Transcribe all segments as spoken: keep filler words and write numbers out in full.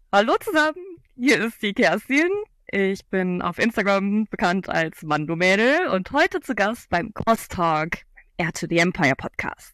Hallo zusammen, hier ist die Kerstin. Ich bin auf Instagram bekannt als Mando-Mädel und heute zu Gast beim Crosstalk, Heir to the Empire Podcast.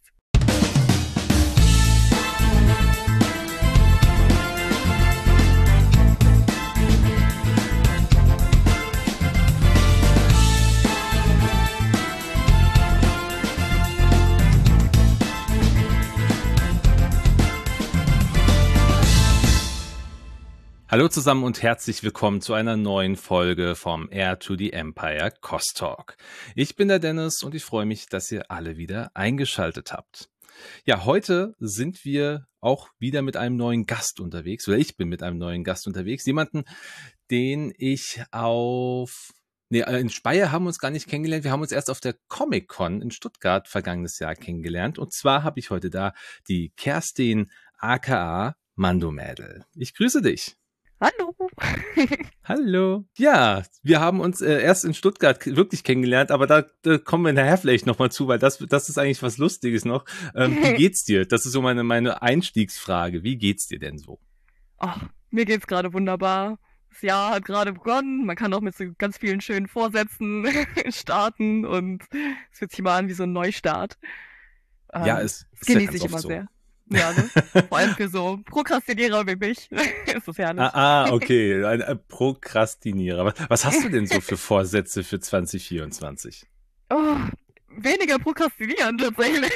Hallo zusammen und herzlich willkommen zu einer neuen Folge vom Heir to the Empire Crosstalk. Ich bin der Dennis und ich freue mich, dass ihr alle wieder eingeschaltet habt. Ja, heute sind wir auch wieder mit einem neuen Gast unterwegs, oder ich bin mit einem neuen Gast unterwegs. Jemanden, den ich auf... Nee, in Speyer haben wir uns gar nicht kennengelernt. Wir haben uns erst auf der Comic-Con in Stuttgart vergangenes Jahr kennengelernt. Und zwar habe ich heute da die Kerstin aka Mando-Mädel. Ich grüße dich. Hallo. Hallo. Ja, wir haben uns äh, erst in Stuttgart wirklich kennengelernt, aber da, da kommen wir nachher vielleicht nochmal zu, weil das, das ist eigentlich was Lustiges noch. Ähm, wie geht's dir? Das ist so meine, meine Einstiegsfrage. Wie geht's dir denn so? Ach, mir geht's gerade wunderbar. Das Jahr hat gerade begonnen. Man kann auch mit so ganz vielen schönen Vorsätzen starten und es fühlt sich mal an wie so ein Neustart. Ähm, ja, es das ist genieße ja ich immer so. sehr. Ja, ne? Vor allem für so Prokrastinierer wie mich ist das herrlich. Ah, ah okay, ein, ein Prokrastinierer. Was, was hast du denn so für Vorsätze für zwanzig vierundzwanzig? Oh, weniger prokrastinieren tatsächlich.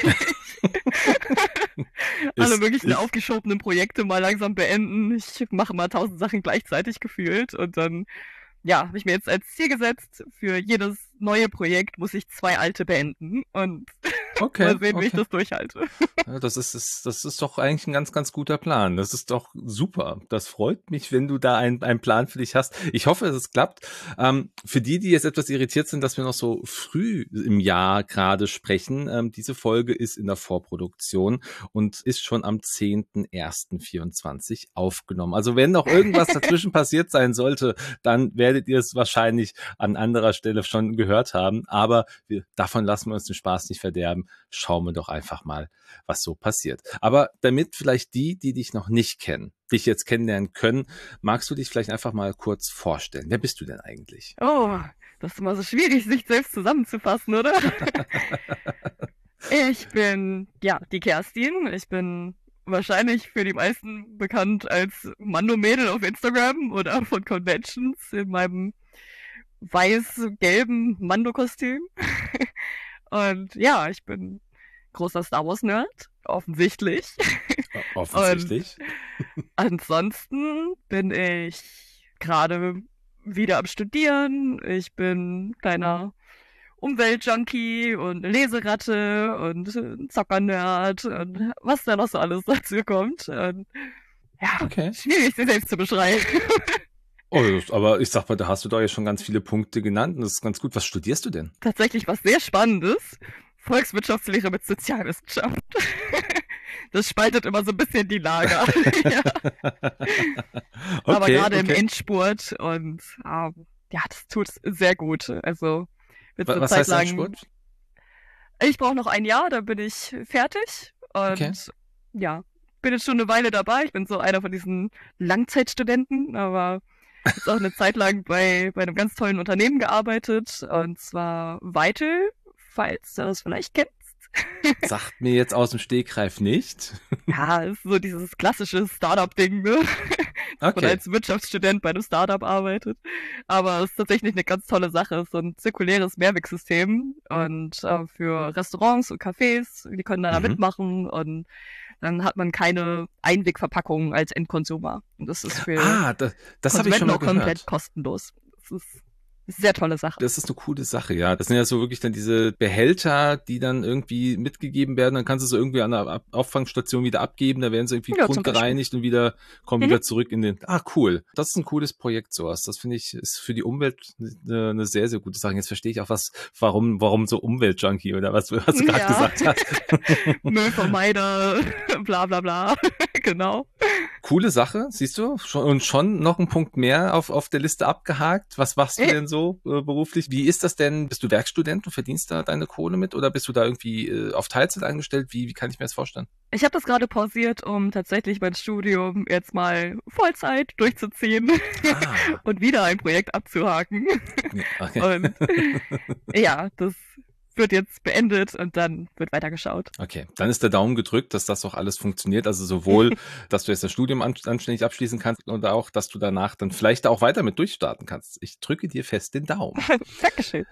Alle möglichen ist, aufgeschobenen Projekte mal langsam beenden. Ich mache mal tausend Sachen gleichzeitig gefühlt und dann, ja, habe ich mir jetzt als Ziel gesetzt, für jedes neue Projekt muss ich zwei alte beenden und okay, mal sehen, okay. wie ich das durchhalte. Ja, das ist, ist, das ist doch eigentlich ein ganz, ganz guter Plan. Das ist doch super. Das freut mich, wenn du da einen, einen Plan für dich hast. Ich hoffe, dass es klappt. Ähm, für die, die jetzt etwas irritiert sind, dass wir noch so früh im Jahr gerade sprechen, ähm, diese Folge ist in der Vorproduktion und ist schon am zehnten ersten vierundzwanzig aufgenommen. Also wenn noch irgendwas dazwischen passiert sein sollte, dann werdet ihr es wahrscheinlich an anderer Stelle schon gehört haben. Aber wir, davon lassen wir uns den Spaß nicht verderben. Schauen wir doch einfach mal, was so passiert. Aber damit vielleicht die, die dich noch nicht kennen, dich jetzt kennenlernen können, magst du dich vielleicht einfach mal kurz vorstellen. Wer bist du denn eigentlich? Oh, das ist immer so schwierig, sich selbst zusammenzufassen, oder? Ich bin, ja, die Kerstin. Ich bin wahrscheinlich für die meisten bekannt als Mando-Mädel auf Instagram oder von Conventions in meinem weiß-gelben Mando-Kostüm. Und ja, ich bin großer Star Wars-Nerd, offensichtlich. Offensichtlich. Und ansonsten bin ich gerade wieder am Studieren. Ich bin kleiner Umweltjunkie und Leseratte und Zocker-Nerd und was da noch so alles dazu kommt. Und ja, okay. Schwierig, sich selbst zu beschreiben. Oh, aber ich sag mal, da hast du doch jetzt schon ganz viele Punkte genannt und das ist ganz gut. Was studierst du denn? Tatsächlich was sehr Spannendes. Volkswirtschaftslehre mit Sozialwissenschaft. Das spaltet immer so ein bisschen die Lager. Ja. okay, aber gerade okay. im Endspurt und ähm, ja, das tut sehr gut. Also wird so was Zeit heißt lang, Endspurt? Ich brauche noch ein Jahr, dann bin ich fertig und okay. ja, bin jetzt schon eine Weile dabei. Ich bin so einer von diesen Langzeitstudenten, aber jetzt auch eine Zeit lang bei, bei einem ganz tollen Unternehmen gearbeitet, und zwar Vital, falls du das vielleicht kennst. Sagt mir jetzt aus dem Stegreif nicht. Ja, ist so dieses klassische Startup-Ding, ne? Dass okay. man als Wirtschaftsstudent bei einem Startup arbeitet. Aber es ist tatsächlich eine ganz tolle Sache. Es ist so ein zirkuläres Mehrwegsystem und äh, für Restaurants und Cafés, die können da mhm. mitmachen, und dann hat man keine Einwegverpackung als Endkonsumer. Und das ist für ah, das, das habe ich schon mal gehört. Komplett kostenlos. Das ist eine sehr tolle Sache. Das ist eine coole Sache, ja. Das sind ja so wirklich dann diese Behälter, die dann irgendwie mitgegeben werden. Dann kannst du sie irgendwie an der Auffangstation wieder abgeben. Da werden sie irgendwie ja, grundgereinigt und wieder kommen mhm. wieder zurück in den... Ah, cool. Das ist ein cooles Projekt, sowas. Das finde ich, ist für die Umwelt eine, eine sehr, sehr gute Sache. Jetzt verstehe ich auch, was, warum, warum so Umweltjunkie oder was, was du gerade ja. gesagt hast. Müllvermeider, bla bla bla. Genau. coole Sache, siehst du? Schon, und schon noch ein Punkt mehr auf, auf der Liste abgehakt. Was machst du denn so äh, beruflich? Wie ist das denn? Bist du Werkstudent und verdienst da deine Kohle mit? Oder bist du da irgendwie äh, auf Teilzeit angestellt? Wie, wie kann ich mir das vorstellen? Ich habe das gerade pausiert, um tatsächlich mein Studium jetzt mal Vollzeit durchzuziehen ah. und wieder ein Projekt abzuhaken. Okay. Und ja, das wird jetzt beendet und dann wird weitergeschaut. Okay, dann ist der Daumen gedrückt, dass das auch alles funktioniert. Also sowohl, dass du jetzt das Studium anständig abschließen kannst und auch, dass du danach dann vielleicht auch weiter mit durchstarten kannst. Ich drücke dir fest den Daumen. Dankeschön.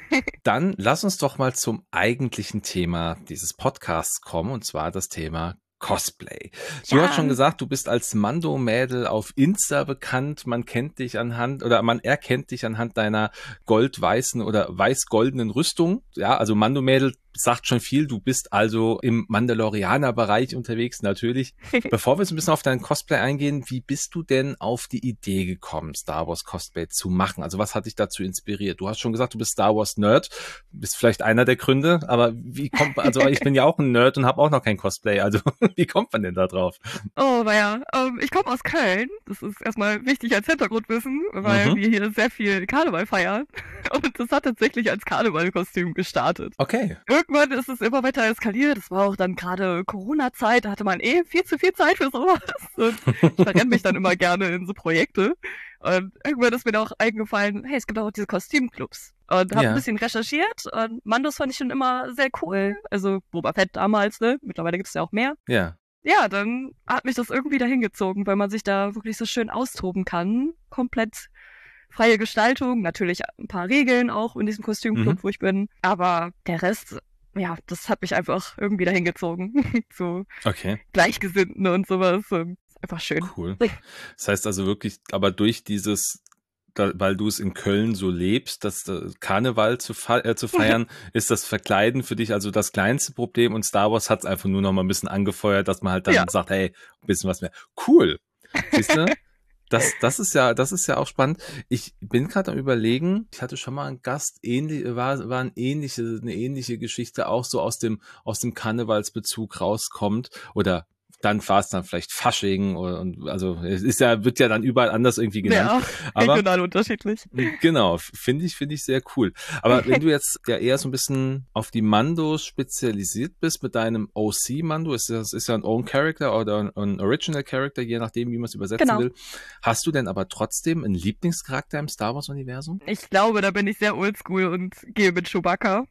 Dann lass uns doch mal zum eigentlichen Thema dieses Podcasts kommen, und zwar das Thema Cosplay. Du ja. hast schon gesagt, du bist als Mando-Mädel auf Insta bekannt. Man kennt dich anhand oder man erkennt dich anhand deiner gold-weißen oder weiß-goldenen Rüstung. Ja, also Mando-Mädel sagt schon viel. Du bist also im Mandalorianer-Bereich unterwegs, natürlich. Bevor wir so ein bisschen auf deinen Cosplay eingehen, wie bist du denn auf die Idee gekommen, Star Wars Cosplay zu machen? Also was hat dich dazu inspiriert? Du hast schon gesagt, du bist Star Wars Nerd. Bist vielleicht einer der Gründe, aber wie kommt man, also ich bin ja auch ein Nerd und habe auch noch kein Cosplay. Also wie kommt man denn da drauf? Oh, naja, ähm, ich komme aus Köln. Das ist erstmal wichtig als Hintergrundwissen, weil mhm. wir hier sehr viel Karneval feiern. Und das hat tatsächlich als Karnevalkostüm gestartet. Okay. Irgendwann ist es immer weiter eskaliert. Das war auch dann gerade Corona-Zeit. Da hatte man eh viel zu viel Zeit für sowas. Und ich verrenne mich dann immer gerne in so Projekte. Und irgendwann ist mir da auch eingefallen, hey, es gibt auch diese Kostümclubs. Und habe ja. ein bisschen recherchiert. Und Mandos fand ich schon immer sehr cool. Also Boba Fett damals, ne? Mittlerweile gibt es ja auch mehr. Ja. Ja, dann hat mich das irgendwie dahin gezogen, weil man sich da wirklich so schön austoben kann. Komplett freie Gestaltung, natürlich ein paar Regeln auch in diesem Kostümclub, mhm. wo ich bin. Aber der Rest, ja, das hat mich einfach irgendwie dahin gezogen. So okay. Gleichgesinnten und sowas. Und einfach schön. Cool. Das heißt also wirklich, aber durch dieses, da, weil du es in Köln so lebst, das Karneval zu, äh, zu feiern, ist das Verkleiden für dich also das kleinste Problem und Star Wars hat es einfach nur noch mal ein bisschen angefeuert, dass man halt dann ja. sagt, hey, ein bisschen was mehr. Cool. Siehst du? Das, das ist ja, das ist ja auch spannend. Ich bin gerade am Überlegen, ich hatte schon mal einen Gast, ähnlich, war, war ein ähnliche, eine ähnliche Geschichte, auch so aus dem, aus dem Karnevalsbezug rauskommt oder dann war es dann vielleicht Fasching oder, und also es ist ja, wird ja dann überall anders irgendwie genannt. Ja, aber regional unterschiedlich. Genau, finde ich, finde ich sehr cool. Aber wenn du jetzt ja eher so ein bisschen auf die Mandos spezialisiert bist mit deinem O C-Mando, ist das ist ja ein Own Character oder ein, ein Original Character, je nachdem, wie man es übersetzen genau. will. Hast du denn aber trotzdem einen Lieblingscharakter im Star Wars-Universum? Ich glaube, da bin ich sehr oldschool und gehe mit Chewbacca.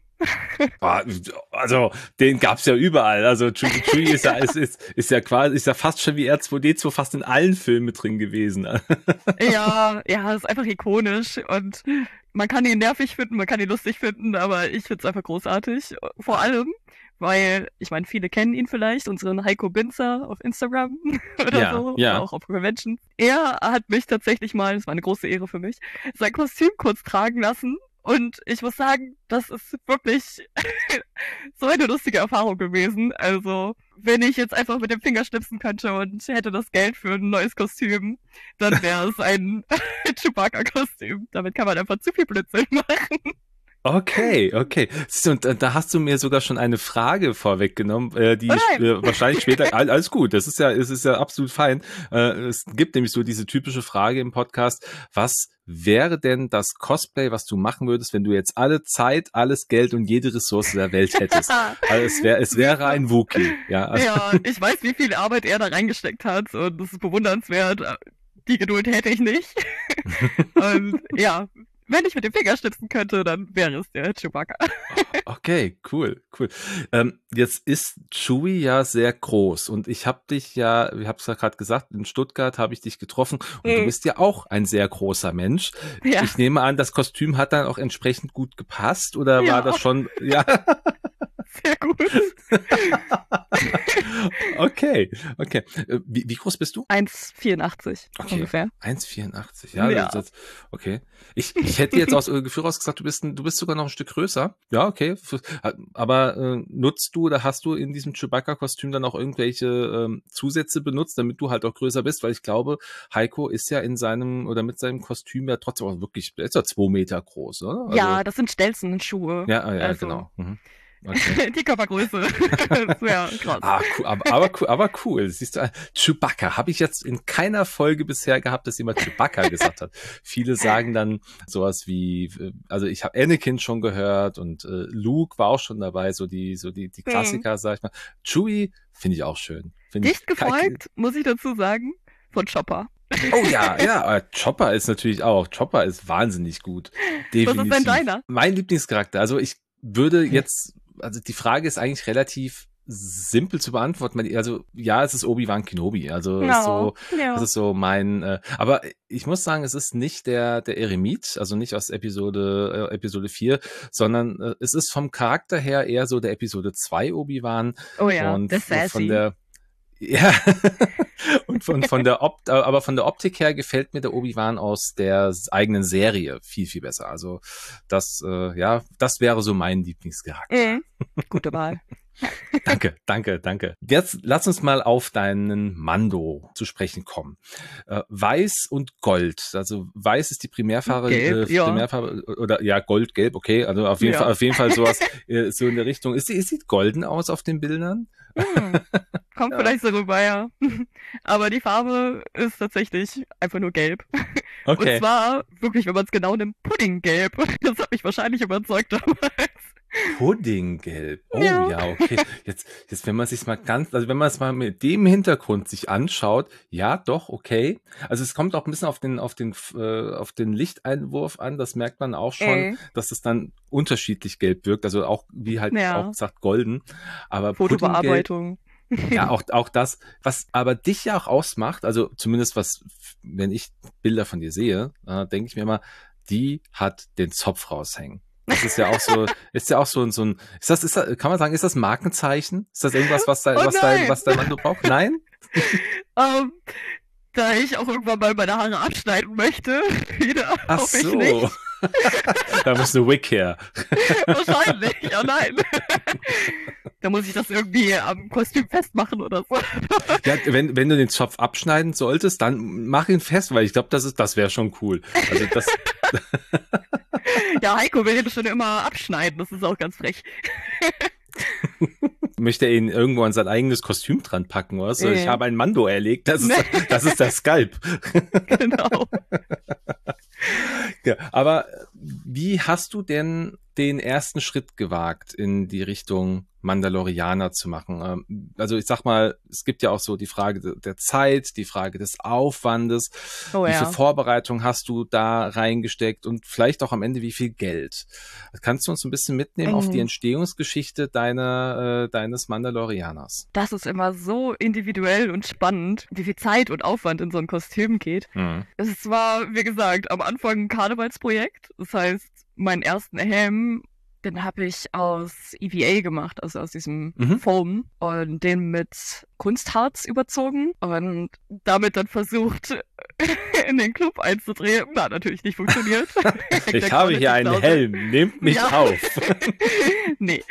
Also, den gab's ja überall. Also, Chewie, Chewie ist ja, ist, ist, ist ja quasi, ist ja fast schon wie R zwei D zwei fast in allen Filmen mit drin gewesen. Ja, ja, ist einfach ikonisch und man kann ihn nervig finden, man kann ihn lustig finden, aber ich find's einfach großartig. Vor allem, weil, ich meine, viele kennen ihn vielleicht, unseren Heiko Binzer auf Instagram oder ja, so, ja. oder auch auf Convention. Er hat mich tatsächlich mal, das war eine große Ehre für mich, sein Kostüm kurz tragen lassen. Und ich muss sagen, das ist wirklich so eine lustige Erfahrung gewesen. Also, wenn ich jetzt einfach mit dem Finger schnipsen könnte und hätte das Geld für ein neues Kostüm, dann wäre es ein Chewbacca-Kostüm. Damit kann man einfach zu viel Blödsinn machen. Okay, okay. Und da hast du mir sogar schon eine Frage vorweggenommen, äh, die oh äh, wahrscheinlich später, alles gut, das ist ja, es ist ja absolut fein. Äh, es gibt nämlich so diese typische Frage im Podcast, was wäre denn das Cosplay, was du machen würdest, wenn du jetzt alle Zeit, alles Geld und jede Ressource der Welt hättest? Also es wäre, es wäre ein Wookiee, ja. Ja, ich weiß, wie viel Arbeit er da reingesteckt hat und das ist bewundernswert. Die Geduld hätte ich nicht. Und ja, wenn ich mit dem Finger schnipsen könnte, dann wäre es der Chewbacca. Okay, cool, cool. Ähm, jetzt ist Chewie ja sehr groß und ich habe dich ja, ich habe es ja gerade gesagt, in Stuttgart habe ich dich getroffen und mhm. du bist ja auch ein sehr großer Mensch. Ja. Ich nehme an, das Kostüm hat dann auch entsprechend gut gepasst oder ja. war das schon, ja... Sehr gut. Okay, okay. Wie, wie groß bist du? eins Komma vierundachtzig okay. ungefähr. eins Komma vierundachtzig, ja. ja. Das, okay. Ich, ich hätte jetzt aus Gefühl raus gesagt, du bist, ein, du bist sogar noch ein Stück größer. Ja, okay. Aber äh, nutzt du oder hast du in diesem Chewbacca-Kostüm dann auch irgendwelche ähm, Zusätze benutzt, damit du halt auch größer bist? Weil ich glaube, Heiko ist ja in seinem oder mit seinem Kostüm ja trotzdem auch wirklich, der ist ja zwei Meter groß, oder? Also, ja, das sind Stelzen-Schuhe. Ja, ja, also, genau. Mhm. Okay. Die Körpergröße. Das wäre krass. Ah, cool, aber, aber, cool, aber cool. Siehst du, Chewbacca habe ich jetzt in keiner Folge bisher gehabt, dass jemand Chewbacca gesagt hat. Viele sagen dann sowas wie, also ich habe Anakin schon gehört und äh, Luke war auch schon dabei, so die, so die, die Klassiker, hm. sag ich mal. Chewie finde ich auch schön. Find Dicht ich, gefolgt, muss ich dazu sagen, von Chopper. Oh ja, ja, Chopper ist natürlich auch, Chopper ist wahnsinnig gut. Definitiv. Was ist denn deiner? Mein Lieblingscharakter, also ich würde jetzt, also die Frage ist eigentlich relativ simpel zu beantworten. Also ja, es ist Obi-Wan Kenobi, also no, ist so, no. das ist so mein, äh, aber ich muss sagen, es ist nicht der der Eremit, also nicht aus Episode äh, Episode vier, sondern äh, es ist vom Charakter her eher so der Episode zwei Obi-Wan. Oh ja, und der Sassy. Von der Ja, und von, von der Opt, aber von der Optik her gefällt mir der Obi-Wan aus der eigenen Serie viel, viel besser. Also das, äh, ja, das wäre so mein Lieblingscharakter. Mhm. Gute Wahl. Danke, danke, danke. Jetzt lass uns mal auf deinen Mando zu sprechen kommen. Äh, Weiß und Gold. Also Weiß ist die Primärfarbe, Gelb, äh, ja. Primärfarbe oder ja Gold, Gelb. Okay, also auf jeden ja. Fall, auf jeden Fall sowas äh, so in der Richtung. Es, es sieht golden aus auf den Bildern. Hm. Kommt Ja. vielleicht so rüber, ja. Aber die Farbe ist tatsächlich einfach nur gelb. Okay. Und zwar wirklich, wenn man es genau nimmt, Puddinggelb. Das hat mich wahrscheinlich überzeugt damals. Puddinggelb. Oh Ja. ja, okay. Jetzt, jetzt, wenn man sich mal ganz, also wenn man es mal mit dem Hintergrund sich anschaut, ja, doch, okay. Also es kommt auch ein bisschen auf den, auf den, äh, auf den Lichteinwurf an. Das merkt man auch schon, Ey. dass es dann unterschiedlich gelb wirkt. Also auch, wie halt Ja. auch gesagt, golden. Aber Puddinggelb, Fotobearbeitung. ja, auch, auch das, was aber dich ja auch ausmacht, also zumindest was, wenn ich Bilder von dir sehe, äh, denke ich mir immer, die hat den Zopf raushängen. Das ist ja auch so, ist ja auch so ein, so ein, ist das, ist das, kann man sagen, ist das ein Markenzeichen? Ist das irgendwas, was dein, Oh was dein, was dein Mann braucht? Nein? um, da ich auch irgendwann mal meine Haare abschneiden möchte, wieder. Ach hoffe ich so. nicht. Da muss eine Wig her. Wahrscheinlich, ja nein. Da muss ich das irgendwie am Kostüm festmachen oder so. Ja, wenn, wenn du den Zopf abschneiden solltest, dann mach ihn fest, weil ich glaube, das ist, das wäre schon cool. Also das. Ja, Heiko will den schon immer abschneiden, das ist auch ganz frech. Möchte er ihn irgendwo an sein eigenes Kostüm dran packen, oder so? Ja. Ich habe ein Mando erlegt, das ist, das ist der Skalp. Genau. Ja, aber wie hast du denn den ersten Schritt gewagt, in die Richtung Mandalorianer zu machen? Also ich sag mal, es gibt ja auch so die Frage der Zeit, die Frage des Aufwandes. Oh, wie ja. viel Vorbereitung hast du da reingesteckt und vielleicht auch am Ende wie viel Geld? Kannst du uns ein bisschen mitnehmen Mhm. auf die Entstehungsgeschichte deiner, äh, deines Mandalorianers? Das ist immer so individuell und spannend, wie viel Zeit und Aufwand in so ein Kostüm geht. Mhm. Es war, wie gesagt, am Anfang ein Karnevalsprojekt. Das heißt, meinen ersten Helm, den habe ich aus E V A gemacht, also aus diesem Mhm. Foam, und den mit Kunstharz überzogen und damit dann versucht, in den Club einzutreten. Hat natürlich nicht funktioniert. Ich habe hier einen Helm, nehmt mich Ja. auf. Nee.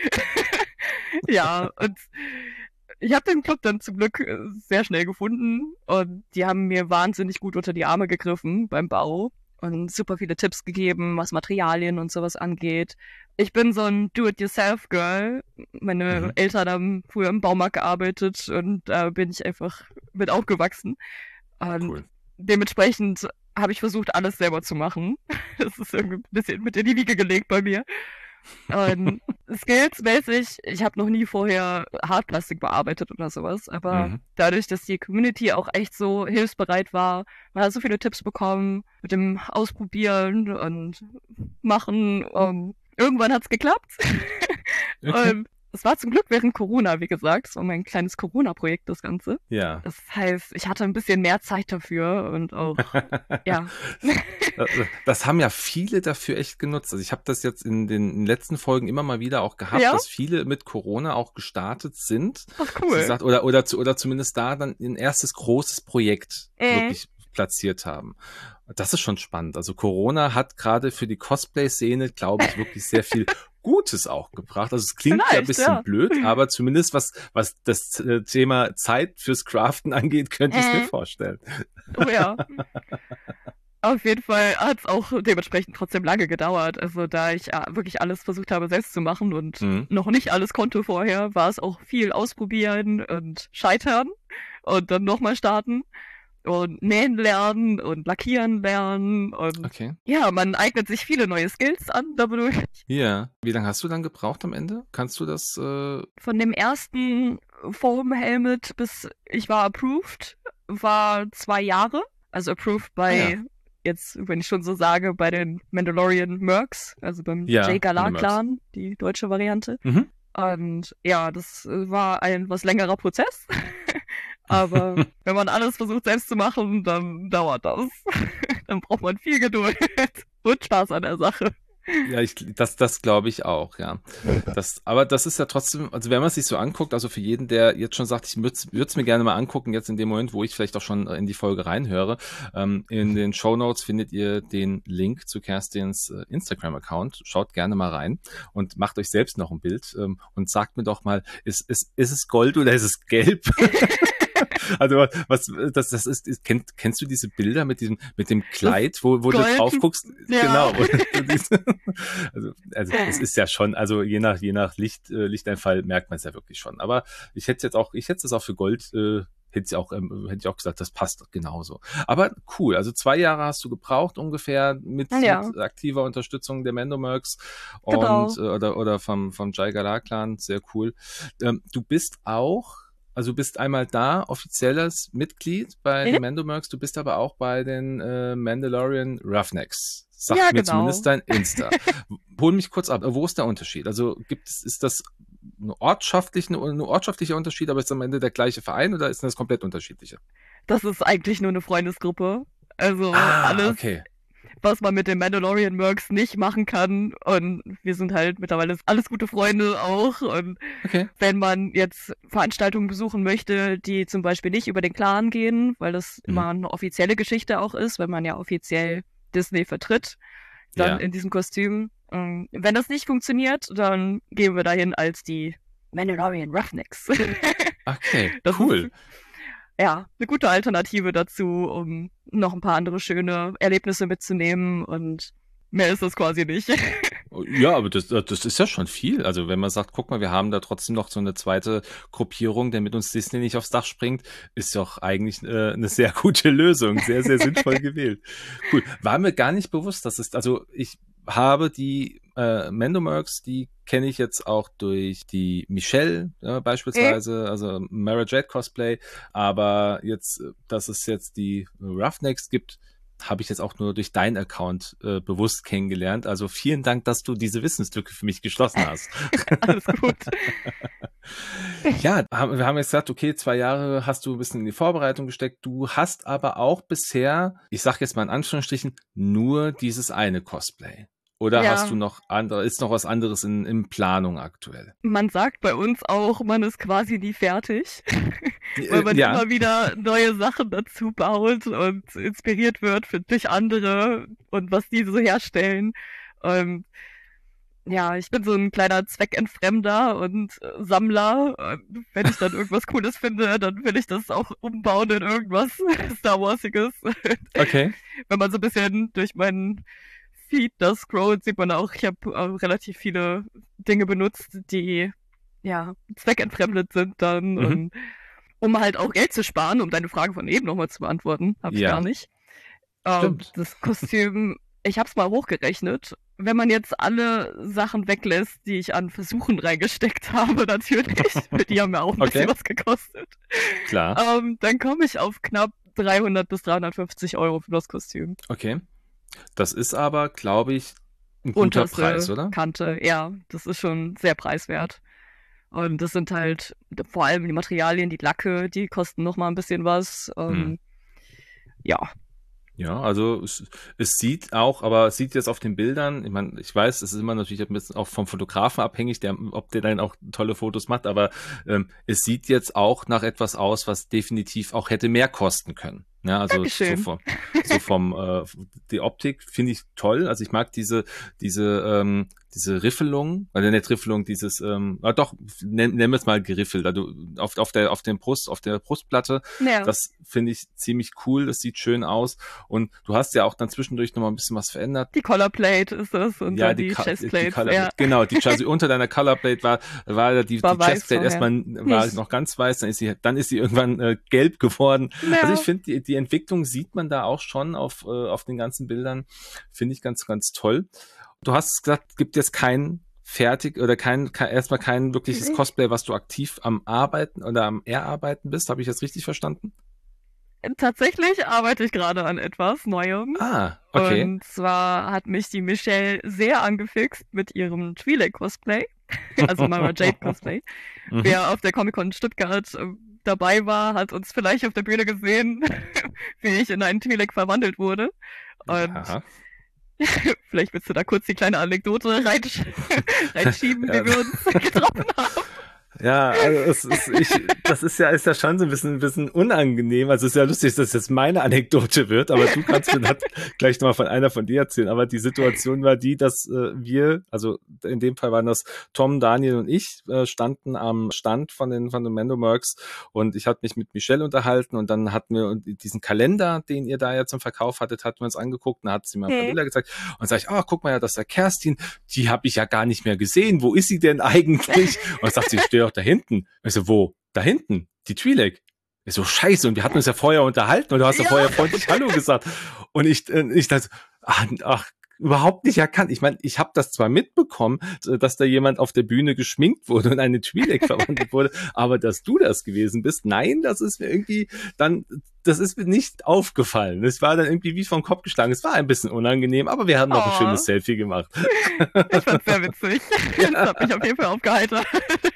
Ja, und ich habe den Club dann zum Glück äh, sehr schnell gefunden und die haben mir wahnsinnig gut unter die Arme gegriffen beim Bau und super viele Tipps gegeben, was Materialien und sowas angeht. Ich bin so ein Do-it-yourself-Girl. Meine Mhm. Eltern haben früher im Baumarkt gearbeitet und da bin ich einfach mit aufgewachsen. Und Cool. dementsprechend habe ich versucht, alles selber zu machen. Das ist irgendwie ein bisschen mit in die Wiege gelegt bei mir. Und skillsmäßig, ich habe noch nie vorher Hartplastik bearbeitet oder sowas, aber Mhm. dadurch, dass die Community auch echt so hilfsbereit war, man hat so viele Tipps bekommen mit dem Ausprobieren und Machen. Um, irgendwann hat's geklappt. Okay. Und es war zum Glück während Corona, wie gesagt. Es war mein kleines Corona-Projekt, das Ganze. Ja. Das heißt, ich hatte ein bisschen mehr Zeit dafür und auch, ja. Das, das haben ja viele dafür echt genutzt. Also ich habe das jetzt in den letzten Folgen immer mal wieder auch gehabt, Ja? dass viele mit Corona auch gestartet sind. Ach, Sie cool. sagt, oder, oder, zu- oder zumindest da dann ein erstes großes Projekt Äh. wirklich platziert haben. Das ist schon spannend. Also Corona hat gerade für die Cosplay-Szene, glaube ich, wirklich sehr viel Gutes auch gebracht. Also es klingt ja ein Vielleicht, bisschen ja. blöd, aber zumindest was, was das äh, Thema Zeit fürs Craften angeht, könnte ich es Äh. mir vorstellen. Oh ja. Auf jeden Fall hat es auch dementsprechend trotzdem lange gedauert. Also da ich ja wirklich alles versucht habe, selbst zu machen und mhm. noch nicht alles konnte vorher, war es auch viel ausprobieren und scheitern und dann nochmal starten und nähen lernen und lackieren lernen. Und okay. ja, man eignet sich viele neue Skills an dadurch. Ja. Wie lange hast du dann gebraucht am Ende? Kannst du das? Äh... Von dem ersten Foam Helmet bis ich war approved, war zwei Jahre. Also approved bei... Ah, ja. Jetzt, wenn ich schon so sage, bei den Mandalorian Mercs, also beim ja, Jay Galar Clan, die deutsche Variante. Mhm. Und ja, das war ein was längerer Prozess. Aber wenn man alles versucht selbst zu machen, dann dauert das. Dann braucht man viel Geduld und Spaß an der Sache. Ja, ich, das, das glaube ich auch, ja. Das, aber das ist ja trotzdem, also wenn man es sich so anguckt, also für jeden, der jetzt schon sagt, ich würde es mir gerne mal angucken, jetzt in dem Moment, wo ich vielleicht auch schon in die Folge reinhöre, ähm, in den Shownotes findet ihr den Link zu Kerstins äh, Instagram-Account. Schaut gerne mal rein und macht euch selbst noch ein Bild ähm, und sagt mir doch mal, ist, ist, ist es Gold oder ist es gelb? Also was das das ist, ist kennt, kennst du diese Bilder mit diesem mit dem Kleid, wo, wo du drauf guckst? Ja. Genau. also also es ist ja schon, also je nach je nach Licht äh, Lichteinfall merkt man es ja wirklich schon. Aber ich hätte jetzt auch ich hätte es auch für Gold äh, hätte ich auch ähm, hätte ich auch gesagt, das passt genauso. Aber cool. Also zwei Jahre hast du gebraucht ungefähr mit, ja. mit aktiver Unterstützung der Mandomercs genau. und äh, oder oder vom vom Jay Galar Clan. Sehr cool. Ähm, du bist auch Also du bist einmal da, offizielles Mitglied bei mhm. den Mandomercs, du bist aber auch bei den äh, Mandalorian Roughnecks. Sagt ja, mir genau. zumindest dein Insta. Hol mich kurz ab, wo ist der Unterschied? Also gibt es, ist das eine ortschaftliche, ein ortschaftlicher Unterschied, aber ist am Ende der gleiche Verein oder ist das komplett unterschiedliche? Das ist eigentlich nur eine Freundesgruppe. Also ah, alles, okay. was man mit den Mandalorian Mercs nicht machen kann. Und wir sind halt mittlerweile alles gute Freunde auch. Und okay. wenn man jetzt Veranstaltungen besuchen möchte, die zum Beispiel nicht über den Clan gehen, weil das mhm. immer eine offizielle Geschichte auch ist, wenn man ja offiziell Disney vertritt, dann ja. in diesem Kostüm. Und wenn das nicht funktioniert, dann gehen wir dahin als die Mandalorian Roughnecks. Okay, das cool. Ist, ja, eine gute Alternative dazu, um noch ein paar andere schöne Erlebnisse mitzunehmen und mehr ist das quasi nicht. Ja, aber das, das ist ja schon viel. Also wenn man sagt, guck mal, wir haben da trotzdem noch so eine zweite Gruppierung, der mit uns Disney nicht aufs Dach springt, ist doch eigentlich äh, eine sehr gute Lösung. Sehr, sehr sinnvoll gewählt. Cool. War mir gar nicht bewusst, dass es, also ich habe die äh, Mandomercs, die kenne ich jetzt auch durch die Michelle ja, beispielsweise, also Mara Jade Cosplay, aber jetzt, dass es jetzt die Roughnecks gibt, habe ich jetzt auch nur durch deinen Account äh, bewusst kennengelernt. Also vielen Dank, dass du diese Wissenslücke für mich geschlossen hast. Alles gut. Ja, wir haben jetzt gesagt, okay, zwei Jahre hast du ein bisschen in die Vorbereitung gesteckt. Du hast aber auch bisher, ich sage jetzt mal in Anführungsstrichen, nur dieses eine Cosplay. Oder ja. hast du noch andere, ist noch was anderes in, in Planung aktuell? Man sagt bei uns auch, man ist quasi nie fertig. Weil man ja. immer wieder neue Sachen dazu baut und inspiriert wird für, durch andere und was die so herstellen. Und ja, ich bin so ein kleiner Zweckentfremder und Sammler. Und wenn ich dann irgendwas Cooles finde, dann will ich das auch umbauen in irgendwas Star Warsiges. Okay. Wenn man so ein bisschen durch meinen Feed das scrollt, sieht man auch, ich habe äh, relativ viele Dinge benutzt, die ja zweckentfremdet sind dann. Mhm. Und um halt auch Geld zu sparen, um deine Frage von eben nochmal zu beantworten, habe ich ja. gar nicht. Ähm, das Kostüm, ich habe es mal hochgerechnet. Wenn man jetzt alle Sachen weglässt, die ich an Versuchen reingesteckt habe, natürlich, die haben ja auch ein okay. bisschen was gekostet. Klar. Ähm, dann komme ich auf knapp dreihundert bis dreihundertfünfzig Euro für das Kostüm. Okay. Das ist aber, glaube ich, ein guter Unterste Preis, oder? Kante, ja, das ist schon sehr preiswert. Und das sind halt vor allem die Materialien, die Lacke, die kosten noch mal ein bisschen was. Ähm, hm. Ja. Ja, also es, es sieht auch, aber es sieht jetzt auf den Bildern, ich meine, ich weiß, es ist immer natürlich ein bisschen auch vom Fotografen abhängig, der, ob der dann auch tolle Fotos macht, aber ähm, es sieht jetzt auch nach etwas aus, was definitiv auch hätte mehr kosten können. Ja, also so vom, so vom äh, die Optik finde ich toll. Also ich mag diese diese ähm, diese Riffelung, oder nicht Riffelung, dieses, ähm, ah, doch, nennen wir es mal geriffelt, also auf, auf der, auf dem Brust, auf der Brustplatte. Ja. Das finde ich ziemlich cool, das sieht schön aus. Und du hast ja auch dann zwischendurch nochmal ein bisschen was verändert. Die Colorplate ist das und ja, dann die, die Chestplate. Die Colorplate, ja. Genau, die also unter deiner Colorplate war, war die, war die Chestplate erstmal war noch ganz weiß, dann ist sie, dann ist sie irgendwann äh, gelb geworden. Ja. Also ich finde, die, die Entwicklung sieht man da auch schon auf, äh, auf den ganzen Bildern. Finde ich ganz, ganz toll. Du hast gesagt, gibt jetzt kein fertig oder kein, kein erstmal kein wirkliches mhm. Cosplay, was du aktiv am Arbeiten oder am Erarbeiten bist. Habe ich das richtig verstanden? Tatsächlich arbeite ich gerade an etwas Neuem. Ah, okay. Und zwar hat mich die Michelle sehr angefixt mit ihrem Twi'lek-Cosplay, also Mara Jade-Cosplay. Mhm. Wer auf der Comic-Con Stuttgart äh, dabei war, hat uns vielleicht auf der Bühne gesehen, wie ich in einen Twi'lek verwandelt wurde. Und Aha. vielleicht willst du da kurz die kleine Anekdote reinsch- reinschieben, ja. wie wir uns getroffen haben. Ja, also es ist, ich, das ist ja, ist ja schon so ein bisschen, ein bisschen unangenehm. Also es ist ja lustig, dass das jetzt meine Anekdote wird, aber du kannst mir das gleich nochmal von einer von dir erzählen. Aber die Situation war die, dass äh, wir, also in dem Fall waren das Tom, Daniel und ich, äh, standen am Stand von den, von den Mandomercs und ich hatte mich mit Michelle unterhalten und dann hatten wir diesen Kalender, den ihr da ja zum Verkauf hattet, hatten wir uns angeguckt und dann hat sie mir ein paar Bilder gezeigt und dann sag ich, oh, guck mal, ja, das ist der Kerstin, die habe ich ja gar nicht mehr gesehen. Wo ist sie denn eigentlich? Und dann sagt sie, ich stehe auch da hinten. Ich so, wo? Da hinten? Die Twi'lek. Ich so, scheiße, und wir hatten uns ja vorher unterhalten und du hast ja, ja vorher freundlich Hallo gesagt. Und ich, ich dachte, ach, ach überhaupt nicht erkannt. Ich meine, ich habe das zwar mitbekommen, dass da jemand auf der Bühne geschminkt wurde und eine Twi'lek verwandelt wurde, aber dass du das gewesen bist, nein, das ist mir irgendwie dann, das ist mir nicht aufgefallen. Es war dann irgendwie wie vom Kopf geschlagen. Es war ein bisschen unangenehm, aber wir haben noch oh. ein schönes Selfie gemacht. Ich fand's sehr witzig. Ja. Das hat mich auf jeden Fall aufgeheitert.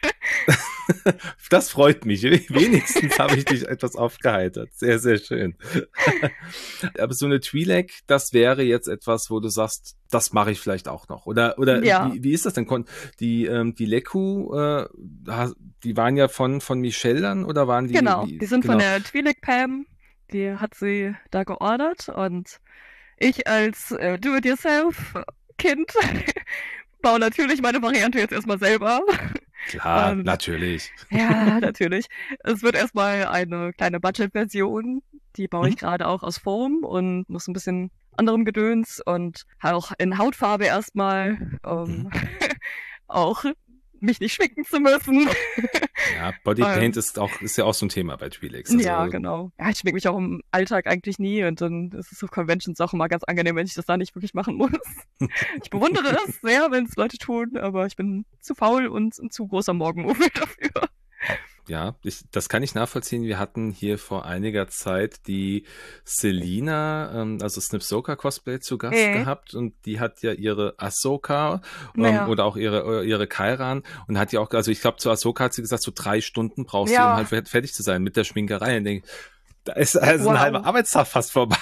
Das freut mich. Wenigstens habe ich dich etwas aufgeheitert. Sehr, sehr schön. Aber so eine Twi'lek, das wäre jetzt etwas, wo du sagst, das mache ich vielleicht auch noch. Oder oder ja. wie, wie ist das denn? Die ähm, die Leku, äh, die waren ja von von Michelle dann oder waren die? Genau, die, die sind genau. von der Twi'lek Pam. Die hat sie da geordert und ich als äh, Do-it-yourself-Kind baue natürlich meine Variante jetzt erstmal selber. Klar, und, natürlich. Ja, natürlich. Es wird erstmal eine kleine Budget-Version, die baue mhm. ich gerade auch aus Foam und muss ein bisschen anderem Gedöns und auch in Hautfarbe erstmal, um mhm. auch mich nicht schminken zu müssen. Ja, Bodypaint um, ist auch ist ja auch so ein Thema bei Twi'leks. Also, ja, genau. Ja, ich schminke mich auch im Alltag eigentlich nie und dann ist es auf Conventions auch immer ganz angenehm, wenn ich das da nicht wirklich machen muss. Ich bewundere es sehr, wenn es Leute tun, aber ich bin zu faul und ein zu großer Morgenmuffel dafür. Ja, ich, das kann ich nachvollziehen. Wir hatten hier vor einiger Zeit die Selina, ähm, also Snipsoka Cosplay zu Gast äh. gehabt und die hat ja ihre Ahsoka ähm, ja. oder auch ihre ihre Kairan und hat ja auch, also ich glaube zu Ahsoka hat sie gesagt, so drei Stunden brauchst ja. du, um halt fertig zu sein mit der Schminkerei. Und denk, da ist also wow. ein halber Arbeitstag fast vorbei.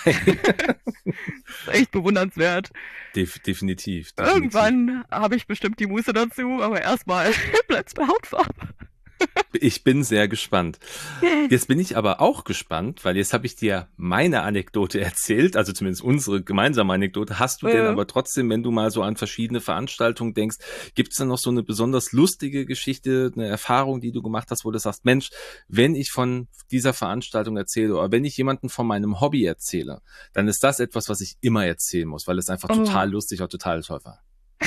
Echt bewundernswert. Def- definitiv, definitiv. Irgendwann habe ich bestimmt die Muße dazu, aber erstmal bleibt's bei Hautfarbe. Ich bin sehr gespannt. Jetzt bin ich aber auch gespannt, weil jetzt habe ich dir meine Anekdote erzählt, also zumindest unsere gemeinsame Anekdote. Hast du ja. denn aber trotzdem, wenn du mal so an verschiedene Veranstaltungen denkst, gibt es denn noch so eine besonders lustige Geschichte, eine Erfahrung, die du gemacht hast, wo du sagst, Mensch, wenn ich von dieser Veranstaltung erzähle oder wenn ich jemandem von meinem Hobby erzähle, dann ist das etwas, was ich immer erzählen muss, weil es einfach oh. total lustig und total toll war.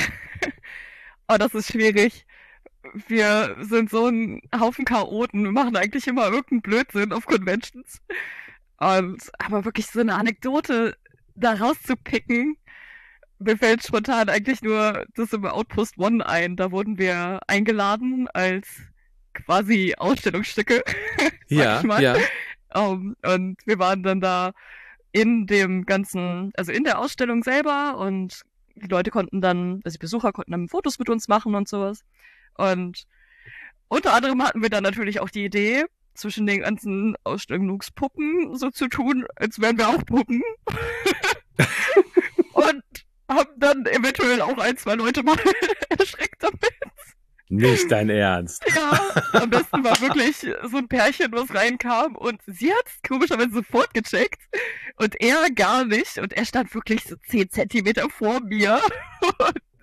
Oh, das ist schwierig. Wir sind so ein Haufen Chaoten. Wir machen eigentlich immer irgendeinen Blödsinn auf Conventions. Und aber wirklich so eine Anekdote da rauszupicken, mir fällt spontan eigentlich nur das im Outpost One ein. Da wurden wir eingeladen als quasi Ausstellungsstücke. Ja, ja. Um, und wir waren dann da in dem ganzen, also in der Ausstellung selber und die Leute konnten dann, also die Besucher konnten dann Fotos mit uns machen und sowas. Und unter anderem hatten wir dann natürlich auch die Idee, zwischen den ganzen Ausstellungspuppen so zu tun, als wären wir auch Puppen. Und haben dann eventuell auch ein, zwei Leute mal erschreckt damit. Nicht dein Ernst. Ja, am besten war wirklich so ein Pärchen, was reinkam und sie hat es komischerweise sofort gecheckt und er gar nicht. Und er stand wirklich so zehn Zentimeter vor mir. Und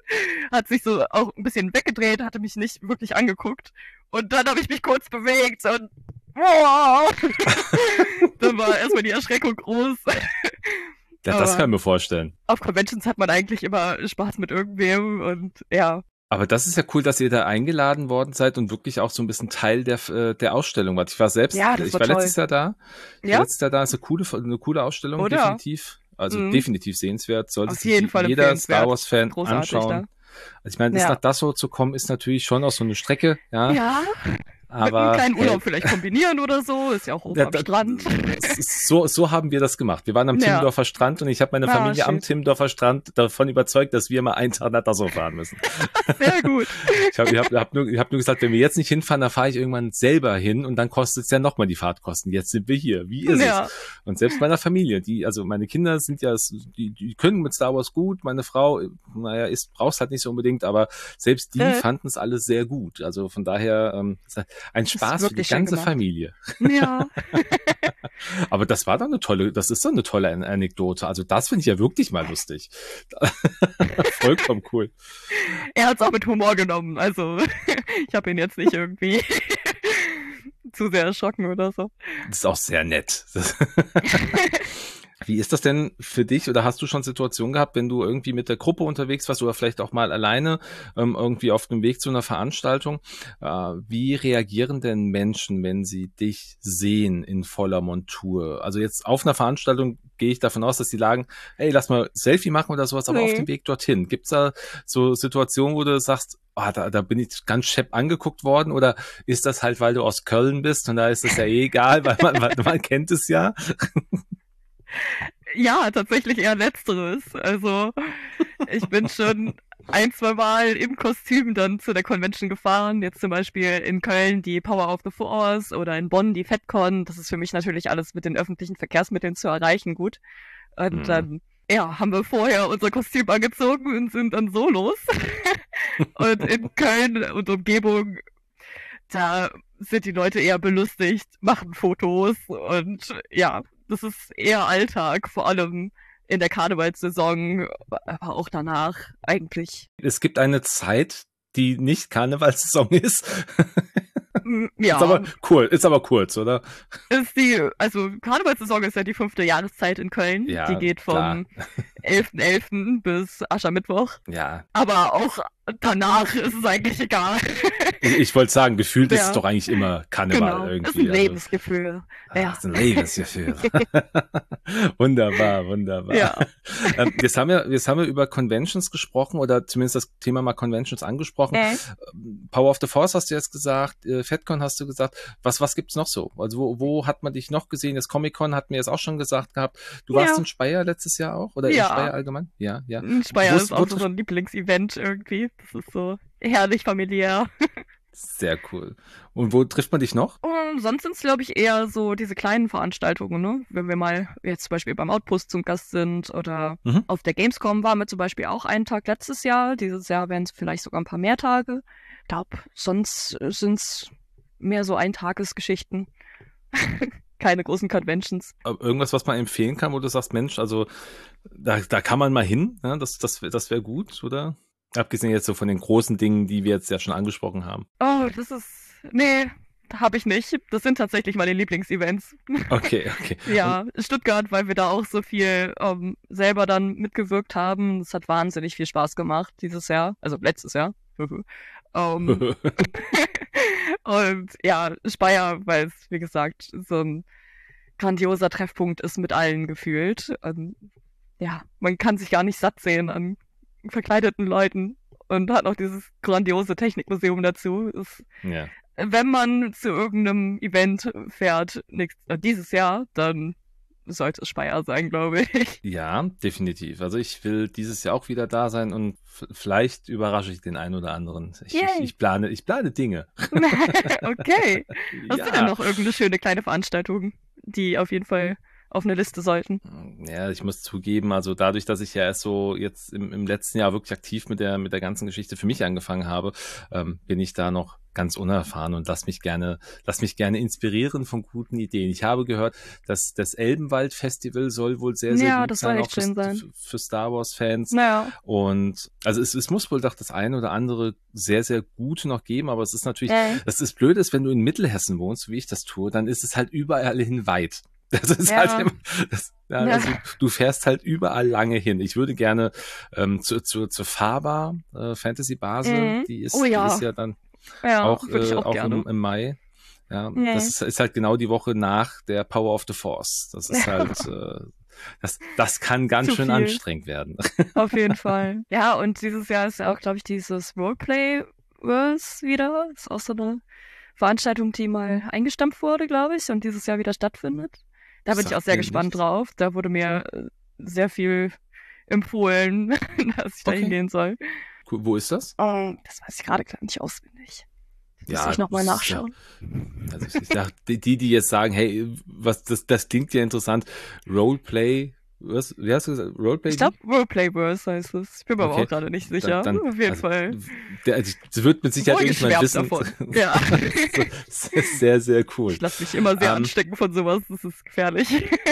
hat sich so auch ein bisschen weggedreht, hatte mich nicht wirklich angeguckt. Und dann habe ich mich kurz bewegt und wow! Dann war erstmal die Erschreckung groß. Ja, das kann ich mir vorstellen. Auf Conventions hat man eigentlich immer Spaß mit irgendwem und ja. Aber das ist ja cool, dass ihr da eingeladen worden seid und wirklich auch so ein bisschen Teil der, der Ausstellung wart. Ich war selbst, ja, das ich war, war toll. letztes Jahr da. Ich ja? war letztes Jahr da, ist eine coole, eine coole Ausstellung, Oder? definitiv. Also mhm. definitiv sehenswert. Sollte Auf jeden sich Fall jeder Star Wars-Fan anschauen. Da. Also ich meine, bis ja. nach Dachau zu kommen, ist natürlich schon auch so eine Strecke. Ja. ja. Aber, mit einem kleinen Urlaub hey. vielleicht kombinieren oder so, ist ja auch hoch ja, am da, Strand. So, so haben wir das gemacht. Wir waren am ja. Timmendorfer Strand und ich habe meine Familie ah, am Timmendorfer Strand davon überzeugt, dass wir mal einen Tag nach Dachau fahren müssen. Sehr gut. Ich habe ich hab, hab nur, hab nur gesagt, wenn wir jetzt nicht hinfahren, dann fahre ich irgendwann selber hin und dann kostet es ja nochmal die Fahrtkosten. Jetzt sind wir hier. Wie ist ja. es? Und selbst meiner Familie, die, also meine Kinder sind ja, die, die können mit Star Wars gut. Meine Frau, naja, ist, brauchst halt nicht so unbedingt, aber selbst die äh. fanden es alles sehr gut. Also von daher, ähm, ein Spaß für die ganze Familie. Ja. Aber das war doch eine tolle, das ist doch eine tolle Anekdote. Also das finde ich ja wirklich mal lustig. Vollkommen cool. Er hat es auch mit Humor genommen. Also ich habe ihn jetzt nicht irgendwie zu sehr erschrocken oder so. Das ist auch sehr nett. Wie ist das denn für dich oder hast du schon Situationen gehabt, wenn du irgendwie mit der Gruppe unterwegs warst oder vielleicht auch mal alleine ähm, irgendwie auf dem Weg zu einer Veranstaltung? Äh, wie reagieren denn Menschen, wenn sie dich sehen in voller Montur? Also jetzt auf einer Veranstaltung gehe ich davon aus, dass die sagen, hey, lass mal Selfie machen oder sowas, aber nee. auf dem Weg dorthin. Gibt's da so Situationen, wo du sagst, ah, da, da bin ich ganz schepp angeguckt worden oder ist das halt, weil du aus Köln bist und da ist es ja eh egal, weil man, man, man kennt es ja? Ja, tatsächlich eher Letzteres. Also ich bin schon ein, zwei Mal im Kostüm dann zu der Convention gefahren. Jetzt zum Beispiel in Köln die Power of the Force oder in Bonn die FedCon. Das ist für mich natürlich alles mit den öffentlichen Verkehrsmitteln zu erreichen gut. Und mhm. dann ja, haben wir vorher unser Kostüm angezogen und sind dann so los. Und in Köln und Umgebung, da sind die Leute eher belustigt, machen Fotos und ja, das ist eher Alltag, vor allem in der Karnevalssaison, aber auch danach eigentlich. Es gibt eine Zeit, die nicht Karnevalssaison ist. Ja. Ist aber cool, ist aber kurz, oder? Ist die, also Karnevalssaison ist ja die fünfte Jahreszeit in Köln. Ja, die geht vom elften elften bis Aschermittwoch. Ja. Aber auch danach ist es eigentlich egal. Ich, ich wollte sagen, gefühlt ja. ist es doch eigentlich immer Karneval genau. irgendwie. Das ist ein Lebensgefühl. Also, ja. Das ist ein Lebensgefühl. Wunderbar, wunderbar. Ja. Ähm, jetzt haben wir, jetzt haben wir über Conventions gesprochen oder zumindest das Thema mal Conventions angesprochen. Äh. Power of the Force hast du jetzt gesagt, äh, FedCon hast du gesagt. Was, was gibt's noch so? Also wo, wo hat man dich noch gesehen? Das Comic-Con hat mir jetzt auch schon gesagt gehabt. Du warst ja. in Speyer letztes Jahr auch? Oder ja. in Speyer allgemein? Ja, ja. In Speyer wo ist auch so ein Lieblingsevent irgendwie. Das ist so herrlich familiär. Sehr cool. Und wo trifft man dich noch? Und sonst sind es, glaube ich, eher so diese kleinen Veranstaltungen, ne? Wenn wir mal jetzt zum Beispiel beim Outpost zum Gast sind oder mhm. auf der Gamescom waren wir zum Beispiel auch einen Tag letztes Jahr. Dieses Jahr wären es vielleicht sogar ein paar mehr Tage. Ich glaube, sonst sind es mehr so Eintagesgeschichten. Keine großen Conventions. Aber irgendwas, was man empfehlen kann, wo du sagst, Mensch, also da, da kann man mal hin, ja? das, das, das wäre gut, oder? Abgesehen jetzt so von den großen Dingen, die wir jetzt ja schon angesprochen haben. Oh, das ist, nee, habe ich nicht. Das sind tatsächlich meine Lieblingsevents. Okay, okay. Ja, Stuttgart, weil wir da auch so viel um, selber dann mitgewirkt haben. Das hat wahnsinnig viel Spaß gemacht dieses Jahr, also letztes Jahr. um, und ja, Speyer, weil es, wie gesagt, so ein grandioser Treffpunkt ist mit allen gefühlt. Und, ja, man kann sich gar nicht satt sehen an verkleideten Leuten und hat noch dieses grandiose Technikmuseum dazu. Ist, ja. Wenn man zu irgendeinem Event fährt nächstes, äh, dieses Jahr, dann sollte es Speyer sein, glaube ich. Ja, definitiv. Also ich will dieses Jahr auch wieder da sein und f- vielleicht überrasche ich den einen oder anderen. Ich, ich, ich plane, ich plane Dinge. Okay. Hast ja. du denn noch irgendeine schöne kleine Veranstaltung, die auf jeden Fall auf eine Liste sollten. Ja, ich muss zugeben, also dadurch, dass ich ja erst so jetzt im, im letzten Jahr wirklich aktiv mit der mit der ganzen Geschichte für mich angefangen habe, ähm, bin ich da noch ganz unerfahren und lass mich gerne, lass mich gerne inspirieren von guten Ideen. Ich habe gehört, dass das Elbenwald-Festival soll wohl sehr, sehr Ja, gut das soll sein, echt auch schön für, sein. für Star Wars-Fans. Naja. Und also es, es muss wohl doch das eine oder andere sehr, sehr Gute noch geben, aber es ist natürlich, Ja. das ist blöd ist, wenn du in Mittelhessen wohnst, wie ich das tue, dann ist es halt überall hin weit. Das ist Ja. halt immer, das, ja, Ja. also du fährst halt überall lange hin. Ich würde gerne ähm, zu, zu, zur Fahrbar, äh, Fantasy Basel, Mhm. die ist, Oh ja. die ist ja dann Ja, auch, würde ich äh, auch auch gerne. im, im Mai. Ja, Mhm. das ist, ist halt genau die Woche nach der Power of the Force. Das ist halt, äh, das, das kann ganz Zu schön viel. anstrengend werden. Auf jeden Fall. Ja, und dieses Jahr ist ja auch, glaube ich, dieses Roleplay-Verse wieder. Das ist auch so eine Veranstaltung, die mal eingestampft wurde, glaube ich, und dieses Jahr wieder stattfindet. Da bin ich auch Sagt sehr mir gespannt nichts. drauf. Da wurde mir äh, sehr viel empfohlen, dass ich da Okay. hingehen soll. Cool. Wo ist das? Oh, das weiß ich gerade gar nicht auswendig. Das Ja, muss ich nochmal das ist ja- nachschauen. Also ich dachte, die, die jetzt sagen, hey, was, das, das klingt ja interessant. Roleplay, was, wie hast du gesagt? Roleplay? Ich glaube, Roleplay-Verse heißt es. Ich bin mir aber Okay. auch gerade nicht sicher. Dann, dann, Auf jeden also, Fall. Der, also, das wird mit Sicherheit irgendwann wissen. Vorgeschwärmt davon. Ja. Das ist sehr, sehr cool. Ich lasse mich immer sehr Ähm, anstecken von sowas. Das ist gefährlich.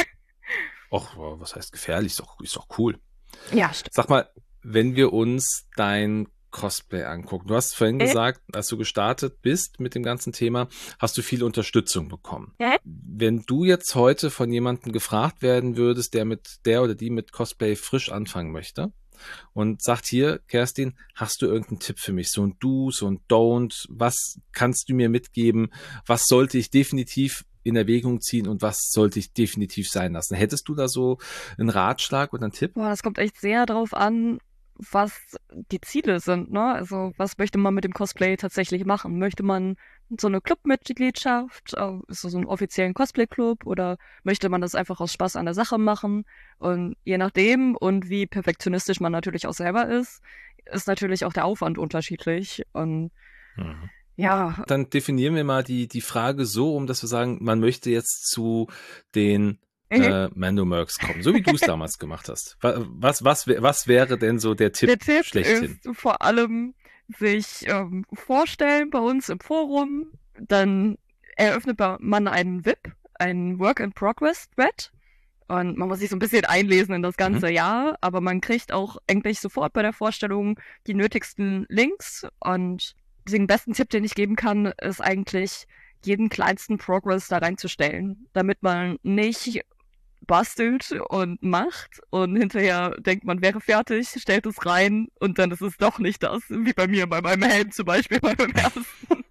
Och, was heißt gefährlich? Ist doch, ist doch cool. Ja, stimmt. Sag mal, wenn wir uns dein Cosplay angucken. Du hast vorhin Äh? gesagt, als du gestartet bist mit dem ganzen Thema, hast du viel Unterstützung bekommen. Äh? Wenn du jetzt heute von jemandem gefragt werden würdest, der mit der oder die mit Cosplay frisch anfangen möchte und sagt hier, Kerstin, hast du irgendeinen Tipp für mich? So ein Do, so ein Don't. Was kannst du mir mitgeben? Was sollte ich definitiv in Erwägung ziehen und was sollte ich definitiv sein lassen? Hättest du da so einen Ratschlag oder einen Tipp? Boah, das kommt echt sehr drauf an, was die Ziele sind, ne? Also, was möchte man mit dem Cosplay tatsächlich machen? Möchte man so eine Clubmitgliedschaft, äh, so, so einen offiziellen Cosplay-Club oder möchte man das einfach aus Spaß an der Sache machen? Und je nachdem und wie perfektionistisch man natürlich auch selber ist, ist natürlich auch der Aufwand unterschiedlich. Und Mhm. ja, Dann definieren wir mal die, die Frage so, um dass wir sagen, man möchte jetzt zu den äh, Mando-Mercs kommen, so wie du es damals gemacht hast. Was, was, was wäre denn so der Tipp, der Tipp schlechthin? ist vor allem sich ähm, vorstellen bei uns im Forum, dann eröffnet man einen V I P, einen Work-in-Progress-Thread und man muss sich so ein bisschen einlesen in das ganze Mhm. Jahr, aber man kriegt auch eigentlich sofort bei der Vorstellung die nötigsten Links und den besten Tipp, den ich geben kann, ist eigentlich jeden kleinsten Progress da reinzustellen, damit man nicht bastelt und macht und hinterher denkt, man wäre fertig, stellt es rein und dann ist es doch nicht das, wie bei mir, bei meinem Helm zum Beispiel, bei meinem ersten.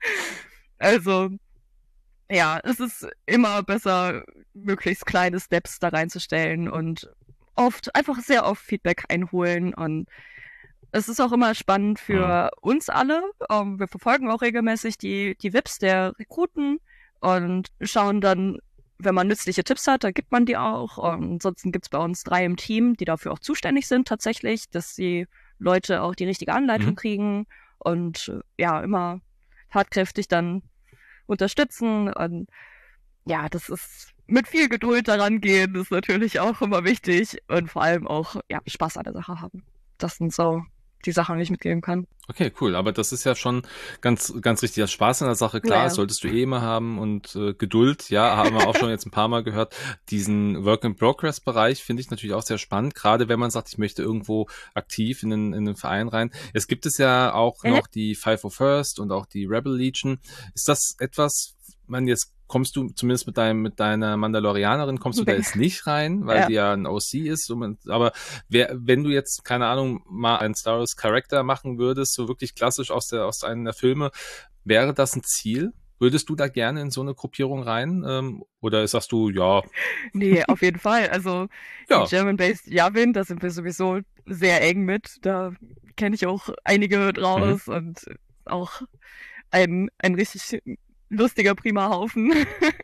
Also, ja, es ist immer besser, möglichst kleine Steps da reinzustellen und oft, einfach sehr oft Feedback einholen und es ist auch immer spannend für Mhm. uns alle. Um, wir verfolgen auch regelmäßig die, die V I Ps der Rekruten und schauen dann, wenn man nützliche Tipps hat, dann gibt man die auch. Und ansonsten gibt's bei uns drei im Team, die dafür auch zuständig sind tatsächlich, dass die Leute auch die richtige Anleitung Mhm. kriegen und ja, immer tatkräftig dann unterstützen. Und ja, das ist mit viel Geduld daran gehen, ist natürlich auch immer wichtig und vor allem auch ja, Spaß an der Sache haben. Das sind so die Sachen, die ich mitgeben kann. Okay, cool. Aber das ist ja schon ganz, ganz richtig. Das Spaß an der Sache, klar, Ja. das solltest du eh immer haben und äh, Geduld, ja, haben wir auch schon jetzt ein paar Mal gehört. Diesen Work-in-Progress-Bereich finde ich natürlich auch sehr spannend, gerade wenn man sagt, ich möchte irgendwo aktiv in den, in den Verein rein. Es gibt es ja auch Mhm. noch die Five oh First und auch die Rebel Legion. Ist das etwas, man jetzt kommst du zumindest mit deinem mit deiner Mandalorianerin kommst du da jetzt nicht rein, weil Ja. die ja ein O C ist. Aber wer, wenn du jetzt keine Ahnung mal einen Star Wars Charakter machen würdest, so wirklich klassisch aus der aus einem der Filme, wäre das ein Ziel? Würdest du da gerne in so eine Gruppierung rein? Ähm, oder sagst du, ja, Nee, auf jeden Fall. Also ja, die German-Based Yavin, da sind wir sowieso sehr eng mit. Da kenne ich auch einige draus Mhm. und auch ein, ein richtig lustiger, prima Haufen.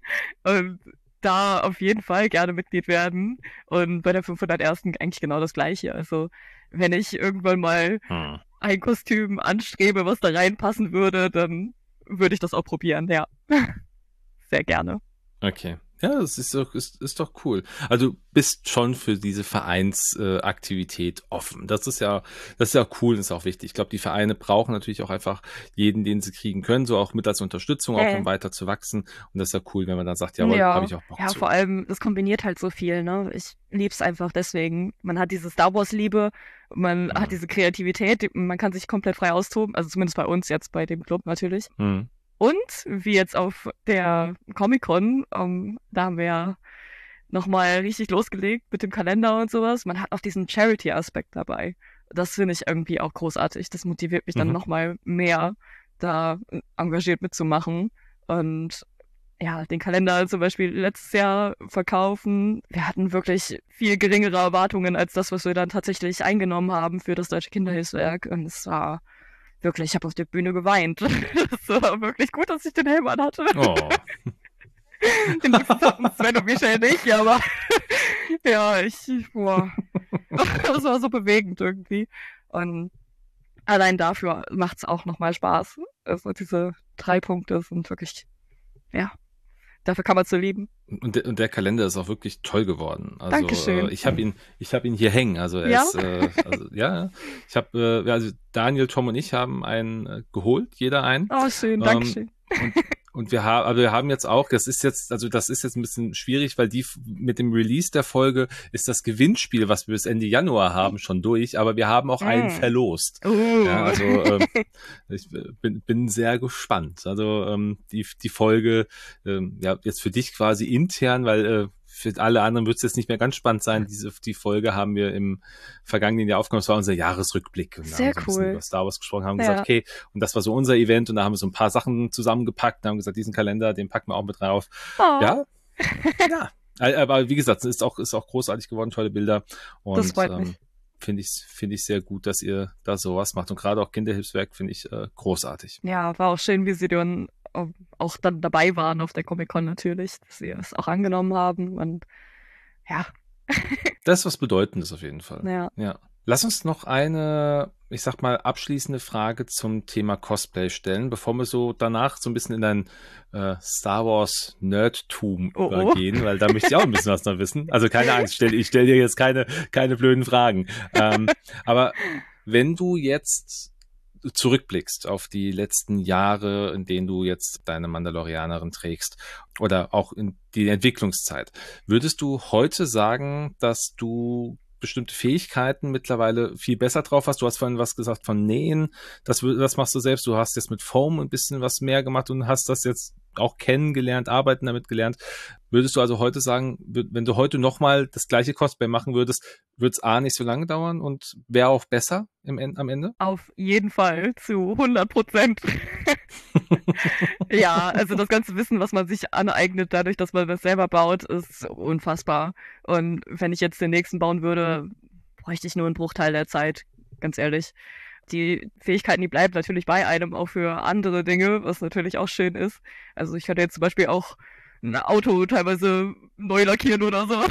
Und da auf jeden Fall gerne Mitglied werden. Und bei der fünfhundertersten eigentlich genau das Gleiche. Also wenn ich irgendwann mal Hm. ein Kostüm anstrebe, was da reinpassen würde, dann würde ich das auch probieren, ja. Sehr gerne. Okay. Ja, das ist doch, ist, ist doch cool. Also du bist schon für diese Vereinsaktivität äh, offen. Das ist ja, das ist ja cool und ist auch wichtig. Ich glaube, die Vereine brauchen natürlich auch einfach jeden, den sie kriegen können, so auch mit als Unterstützung, auch Äh. um weiter zu wachsen. Und das ist ja cool, wenn man dann sagt, jawohl, Ja, habe ich auch Bock ja, zu. vor allem, das kombiniert halt so viel, ne? Ich lieb's einfach deswegen. Man hat diese Star Wars-Liebe, man Mhm. hat diese Kreativität, die- man kann sich komplett frei austoben, also zumindest bei uns jetzt, bei dem Club natürlich. Mhm. Und wie jetzt auf der Comic-Con, ähm, da haben wir ja nochmal richtig losgelegt mit dem Kalender und sowas. Man hat auch diesen Charity-Aspekt dabei. Das finde ich irgendwie auch großartig. Das motiviert mich dann Mhm. nochmal mehr, da engagiert mitzumachen. Und ja, den Kalender zum Beispiel letztes Jahr verkaufen. Wir hatten wirklich viel geringere Erwartungen als das, was wir dann tatsächlich eingenommen haben für das Deutsche Kinderhilfswerk. Und es war wirklich, ich habe auf der Bühne geweint. Es war wirklich gut, dass ich den Helm anhatte. Oh. Den nächsten hatten Sven und Michael nicht, aber ja, ich, boah, das war so bewegend irgendwie. Und allein dafür macht's auch nochmal Spaß. Also diese drei Punkte sind wirklich, ja, dafür kann man es so lieben. Und der, und der Kalender ist auch wirklich toll geworden. Also Dankeschön. äh, ich habe ihn, ich habe ihn hier hängen. Also er Ja? ist, äh, also, ja, ich habe, äh, also Daniel, Tom und ich haben einen äh, geholt, jeder einen. Oh, schön, Dankeschön. Ähm, und, und wir haben, aber wir haben jetzt auch, das ist jetzt, also das ist jetzt ein bisschen schwierig, weil die mit dem Release der Folge ist das Gewinnspiel, was wir bis Ende Januar haben, schon durch. Aber wir haben auch einen Mm. verlost. Uh. Ja, also ähm, ich bin, bin sehr gespannt. Also ähm, die die Folge, ähm, ja jetzt für dich quasi intern, weil äh, für alle anderen wird es jetzt nicht mehr ganz spannend sein. Diese die Folge haben wir im vergangenen Jahr aufgenommen. Das war unser Jahresrückblick. Und da Sehr haben wir so ein bisschen cool. über Star Wars gesprochen, haben Ja. gesagt, okay, und das war so unser Event und da haben wir so ein paar Sachen zusammengepackt und haben gesagt, diesen Kalender, den packen wir auch mit drauf. Oh, Ja, ja. Aber wie gesagt, es ist auch ist auch großartig geworden, tolle Bilder und Das freut ähm, mich. finde ich finde ich sehr gut, dass ihr da sowas macht und gerade auch Kinderhilfswerk finde ich äh, großartig. Ja, war auch schön, wie sie dann ähm, auch dann dabei waren auf der Comic-Con natürlich, dass sie es auch angenommen haben und ja, Das ist was Bedeutendes auf jeden Fall. ja. Ja. Lass uns noch eine, ich sag mal, abschließende Frage zum Thema Cosplay stellen, bevor wir so danach so ein bisschen in dein äh, Star Wars Nerdtum Oh, oh. übergehen, weil da möchte ich auch ein bisschen was noch wissen. Also keine Angst, stell, ich stelle dir jetzt keine, keine blöden Fragen. Ähm, aber wenn du jetzt zurückblickst auf die letzten Jahre, in denen du jetzt deine Mandalorianerin trägst oder auch in die Entwicklungszeit, würdest du heute sagen, dass du bestimmte Fähigkeiten mittlerweile viel besser drauf hast? Du hast vorhin was gesagt von Nähen, das, das machst du selbst, du hast jetzt mit Foam ein bisschen was mehr gemacht und hast das jetzt auch kennengelernt, arbeiten damit gelernt. Würdest du also heute sagen, wenn du heute nochmal das gleiche Cosplay machen würdest, würde es A nicht so lange dauern und wäre auch besser im, am Ende? Auf jeden Fall zu hundert Prozent. Ja, also das ganze Wissen, was man sich aneignet, dadurch, dass man das selber baut, ist unfassbar. Und wenn ich jetzt den nächsten bauen würde, bräuchte ich nur einen Bruchteil der Zeit, ganz ehrlich. Die Fähigkeiten, die bleiben natürlich bei einem auch für andere Dinge, was natürlich auch schön ist. Also ich könnte jetzt zum Beispiel auch ein Auto teilweise neu lackieren oder so.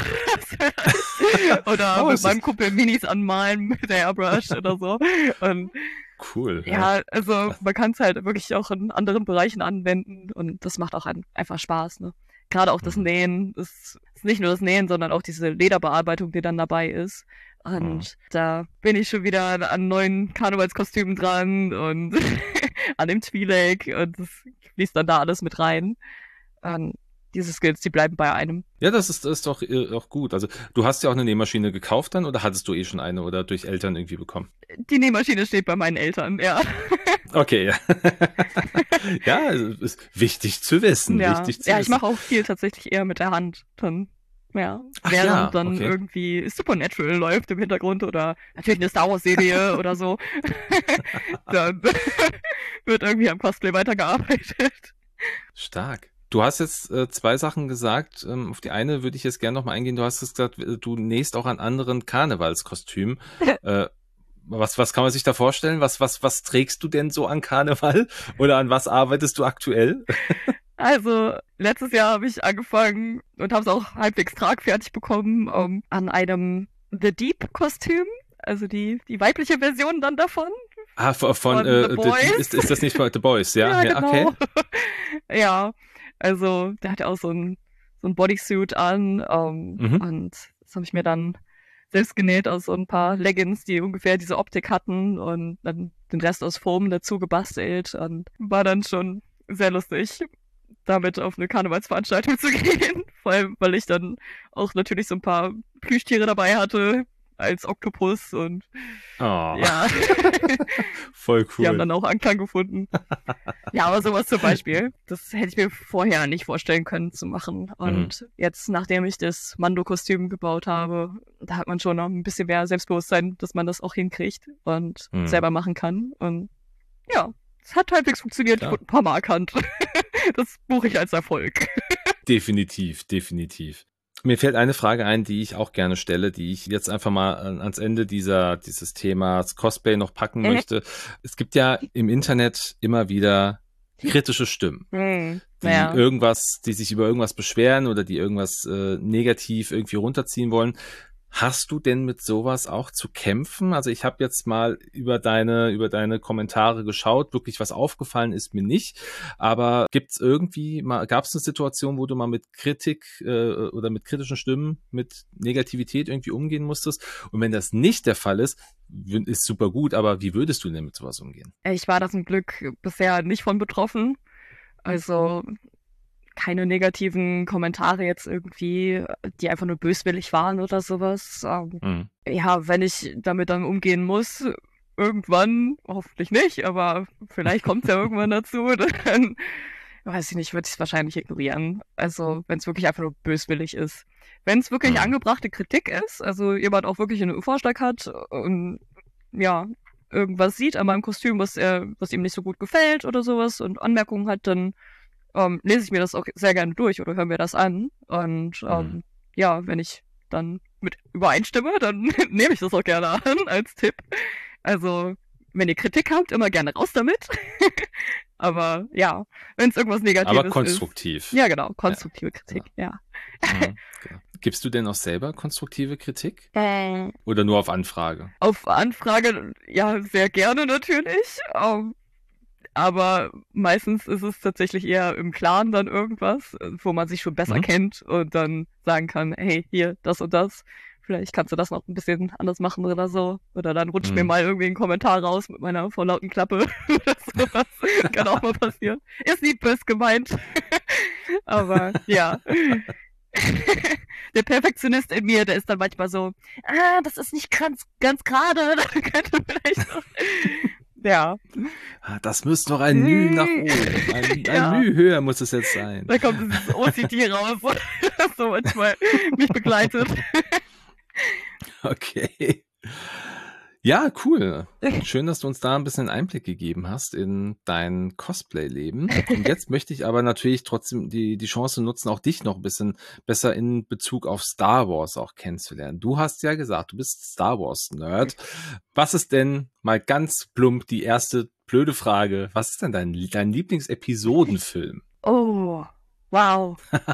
Oder Oh, mit ist meinem das- Kumpel Minis anmalen mit der Airbrush oder so. Und Cool. ja, also man kann es halt wirklich auch in anderen Bereichen anwenden und das macht auch ein, einfach Spaß, ne? Gerade auch das Mhm. Nähen, ist, ist nicht nur das Nähen, sondern auch diese Lederbearbeitung, die dann dabei ist. Und Mhm. da bin ich schon wieder an neuen Karnevalskostümen dran und an dem Twi'lek und das fließt dann da alles mit rein. Und diese Skills, die bleiben bei einem. Ja, das ist, das ist doch äh, auch gut. Also du hast ja auch eine Nähmaschine gekauft dann oder hattest du eh schon eine oder durch Eltern irgendwie bekommen? Die Nähmaschine steht bei meinen Eltern, ja. Okay, ja. Ja, also, ist wichtig zu wissen. Ja, Wichtig zu ja ich wissen. mache auch viel tatsächlich eher mit der Hand. Dann, ja, Ach während ja, dann okay. irgendwie Supernatural läuft im Hintergrund oder natürlich eine Star Wars Serie oder so. Dann wird irgendwie am Cosplay weitergearbeitet. Stark. Du hast jetzt äh, zwei Sachen gesagt. Ähm, auf die eine würde ich jetzt gerne nochmal eingehen. Du hast gesagt, äh, du nähst auch an anderen Karnevalskostümen. äh, was, was kann man sich da vorstellen? Was, was, was trägst du denn so an Karneval? Oder an was arbeitest du aktuell? Also, letztes Jahr habe ich angefangen und habe es auch halbwegs tragfertig bekommen um, an einem The Deep-Kostüm. Also die, die weibliche Version dann davon. Ah, von, von Von äh, The The- Boys. ist, ist das nicht von The Boys? Ja, Ja, genau. okay. Ja, also der hat ja auch so ein so ein Bodysuit an ähm, mhm. und das habe ich mir dann selbst genäht aus so ein paar Leggings, die ungefähr diese Optik hatten und dann den Rest aus Foam dazu gebastelt und war dann schon sehr lustig, damit auf eine Karnevalsveranstaltung zu gehen. Vor allem, weil ich dann auch natürlich so ein paar Plüschtiere dabei hatte, als Oktopus und oh. ja. Voll cool. Die haben dann auch Anklang gefunden. Ja, aber sowas zum Beispiel, das hätte ich mir vorher nicht vorstellen können zu machen. Und mhm. jetzt, nachdem ich das Mando-Kostüm gebaut habe, da hat man schon noch ein bisschen mehr Selbstbewusstsein, dass man das auch hinkriegt und mhm. selber machen kann. Und ja, es hat halbwegs funktioniert. Ich wurde ein paar Mal erkannt. Das buche ich als Erfolg. Definitiv, definitiv. Mir fällt eine Frage ein, die ich auch gerne stelle, die ich jetzt einfach mal ans Ende dieser dieses Themas Cosplay noch packen mhm. möchte. Es gibt ja im Internet immer wieder kritische Stimmen, mhm. die ja. irgendwas, die sich über irgendwas beschweren oder die irgendwas äh, negativ irgendwie runterziehen wollen. Hast du denn mit sowas auch zu kämpfen? Also ich habe jetzt mal über deine über deine Kommentare geschaut, wirklich was aufgefallen ist mir nicht, aber gibt's irgendwie mal gab es eine Situation, wo du mal mit Kritik äh, oder mit kritischen Stimmen, mit Negativität irgendwie umgehen musstest? Und wenn das nicht der Fall ist, ist super gut, aber wie würdest du denn mit sowas umgehen? Ich war da zum Glück bisher nicht von betroffen. Also keine negativen Kommentare jetzt irgendwie, die einfach nur böswillig waren oder sowas. Ähm, mhm. Ja, wenn ich damit dann umgehen muss, irgendwann, hoffentlich nicht, aber vielleicht kommt es ja irgendwann dazu, dann, weiß ich nicht, würde ich es wahrscheinlich ignorieren. Also, wenn es wirklich einfach nur böswillig ist. Wenn es wirklich mhm. angebrachte Kritik ist, also jemand auch wirklich einen Vorschlag hat und ja, irgendwas sieht an meinem Kostüm, was er, was ihm nicht so gut gefällt oder sowas und Anmerkungen hat, dann Um, lese ich mir das auch sehr gerne durch oder höre mir das an. Und um, mhm. ja, wenn ich dann mit übereinstimme, dann nehme ich das auch gerne an als Tipp. Also, wenn ihr Kritik habt, immer gerne raus damit. Aber ja, wenn es irgendwas Negatives ist. Aber konstruktiv. Ist, ja, genau, konstruktive ja, Kritik, genau. ja. Mhm, genau. Gibst du denn auch selber konstruktive Kritik? Äh, Oder nur auf Anfrage? Auf Anfrage, ja, sehr gerne natürlich. Um, Aber meistens ist es tatsächlich eher im Klaren dann irgendwas, wo man sich schon besser mhm. kennt und dann sagen kann, hey, hier, das und das. Vielleicht kannst du das noch ein bisschen anders machen oder so. Oder dann rutscht mhm. mir mal irgendwie ein Kommentar raus mit meiner vorlauten Klappe oder sowas. Kann auch mal passieren. Ist nicht böse gemeint. Aber ja. Der Perfektionist in mir, der ist dann manchmal so, ah, das ist nicht ganz, ganz gerade. Da könnte vielleicht noch... Ja. Das müsste noch ein Müh nach oben. Ein, ja. ein Müh höher muss es jetzt sein. Da kommt dieses O C D raus, das so manchmal mich begleitet. Okay. Ja, cool. Schön, dass du uns da ein bisschen Einblick gegeben hast in dein Cosplay-Leben. Und jetzt möchte ich aber natürlich trotzdem die, die Chance nutzen, auch dich noch ein bisschen besser in Bezug auf Star Wars auch kennenzulernen. Du hast ja gesagt, du bist Star Wars-Nerd. Was ist denn, mal ganz plump, die erste blöde Frage, was ist denn dein, dein Lieblingsepisodenfilm? Oh, wow.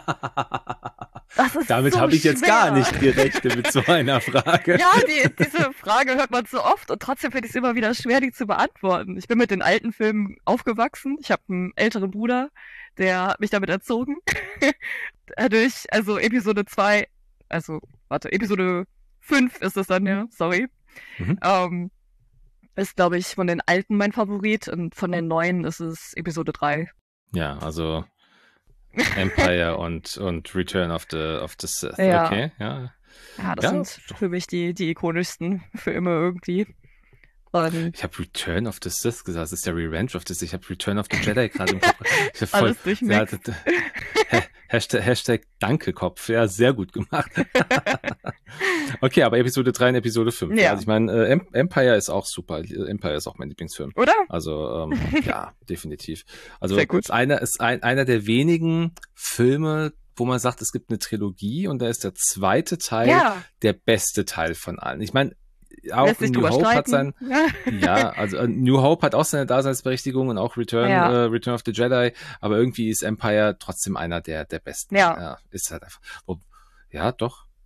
Damit so habe ich schwer. jetzt gar nicht gerechnet mit so einer Frage. Ja, die, diese Frage hört man so oft und trotzdem finde ich es immer wieder schwer, die zu beantworten. Ich bin mit den alten Filmen aufgewachsen. Ich habe einen älteren Bruder, der hat mich damit erzogen. Dadurch, also Episode zwei, also, warte, Episode fünf ist es dann, ja, sorry. Mhm. Ähm, ist, glaube ich, von den alten mein Favorit und von den neuen ist es Episode drei. Ja, also Empire und, und Return of the, of the Sith. Ja. Okay, ja. Ja, das ja, sind doch für mich die, die ikonischsten Filme irgendwie. Und ich habe Return of the Sith gesagt, das ist ja Revenge of the Sith. Ich habe Return of the Jedi gerade im Kopf. Ich hab voll, alles durchmixed. Ja, Hashtag, Hashtag Danke Kopf. Ja, sehr gut gemacht. Okay, aber Episode drei und Episode fünf. Ja. Also ich meine, äh, Empire ist auch super. Empire ist auch mein Lieblingsfilm. Oder? Also ähm, ja, definitiv. Also sehr gut. Ist einer ist ein, einer der wenigen Filme, wo man sagt, es gibt eine Trilogie und da ist der zweite Teil ja. der beste Teil von allen. Ich meine, auch New Hope hat sein, ja, also uh, New Hope hat auch seine Daseinsberechtigung und auch Return, ja. uh, Return of the Jedi, aber irgendwie ist Empire trotzdem einer der der besten. Ja, ja ist halt einfach, wo, ja, doch.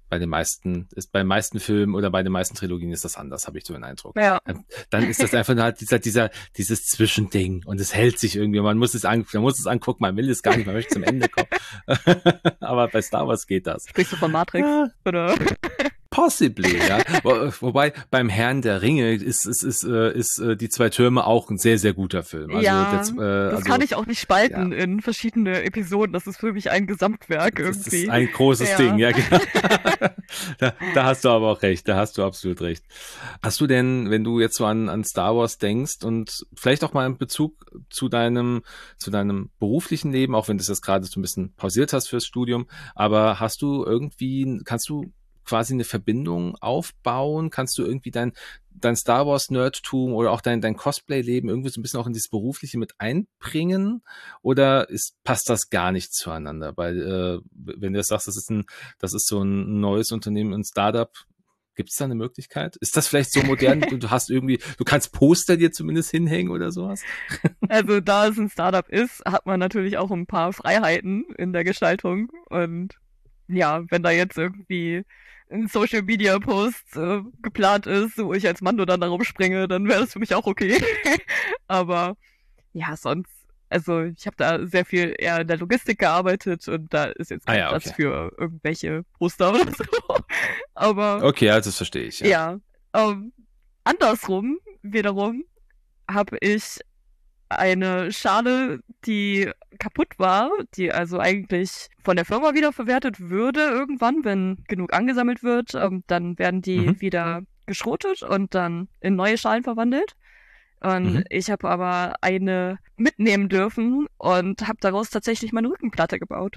bei den meisten, ist bei den meisten Filmen oder bei den meisten Trilogien ist das anders, habe ich so den Eindruck. Ja. Dann ist das einfach nur halt dieser, dieser, dieses Zwischending und es hält sich irgendwie, man muss es an, man muss es angucken, man will es gar nicht, man möchte zum Ende kommen. Aber bei Star Wars geht das. Sprichst du von Matrix, ja. oder? Possibly, ja. Wo, wobei beim Herrn der Ringe ist, ist, ist, ist, ist äh, die zwei Türme auch ein sehr, sehr guter Film. Also, ja, das, äh, das also, kann ich auch nicht spalten ja. in verschiedene Episoden. Das ist für mich ein Gesamtwerk das irgendwie. Das ist ein großes ja. Ding, ja genau. da, da hast du aber auch recht, da hast du absolut recht. Hast du denn, wenn du jetzt so an, an Star Wars denkst und vielleicht auch mal in Bezug zu deinem, zu deinem beruflichen Leben, auch wenn du das jetzt gerade so ein bisschen pausiert hast fürs Studium, aber hast du irgendwie, kannst du quasi eine Verbindung aufbauen? Kannst du irgendwie dein, dein Star Wars Nerdtum oder auch dein, dein Cosplay-Leben irgendwie so ein bisschen auch in dieses Berufliche mit einbringen? Oder ist, passt das gar nicht zueinander? Weil, äh, wenn du jetzt sagst, das ist ein, das ist so ein neues Unternehmen, ein Startup, gibt es da eine Möglichkeit? Ist das vielleicht so modern? du, du hast irgendwie, du kannst Poster dir zumindest hinhängen oder sowas? Also, da es ein Startup ist, hat man natürlich auch ein paar Freiheiten in der Gestaltung. Und ja, wenn da jetzt irgendwie ein Social Media Post äh, geplant ist, wo ich als Mando dann da rumspringe, dann wäre das für mich auch okay. Aber ja, sonst, also ich habe da sehr viel eher in der Logistik gearbeitet und da ist jetzt kein ah, ja, Platz okay. für irgendwelche Poster oder so. Aber okay, also das verstehe ich. Ja, ja ähm, andersrum wiederum habe ich eine Schale, die kaputt war, die also eigentlich von der Firma wiederverwertet würde irgendwann, wenn genug angesammelt wird. Ähm, dann werden die mhm. wieder geschrotet und dann in neue Schalen verwandelt. Und mhm. ich habe aber eine mitnehmen dürfen und habe daraus tatsächlich meine Rückenplatte gebaut.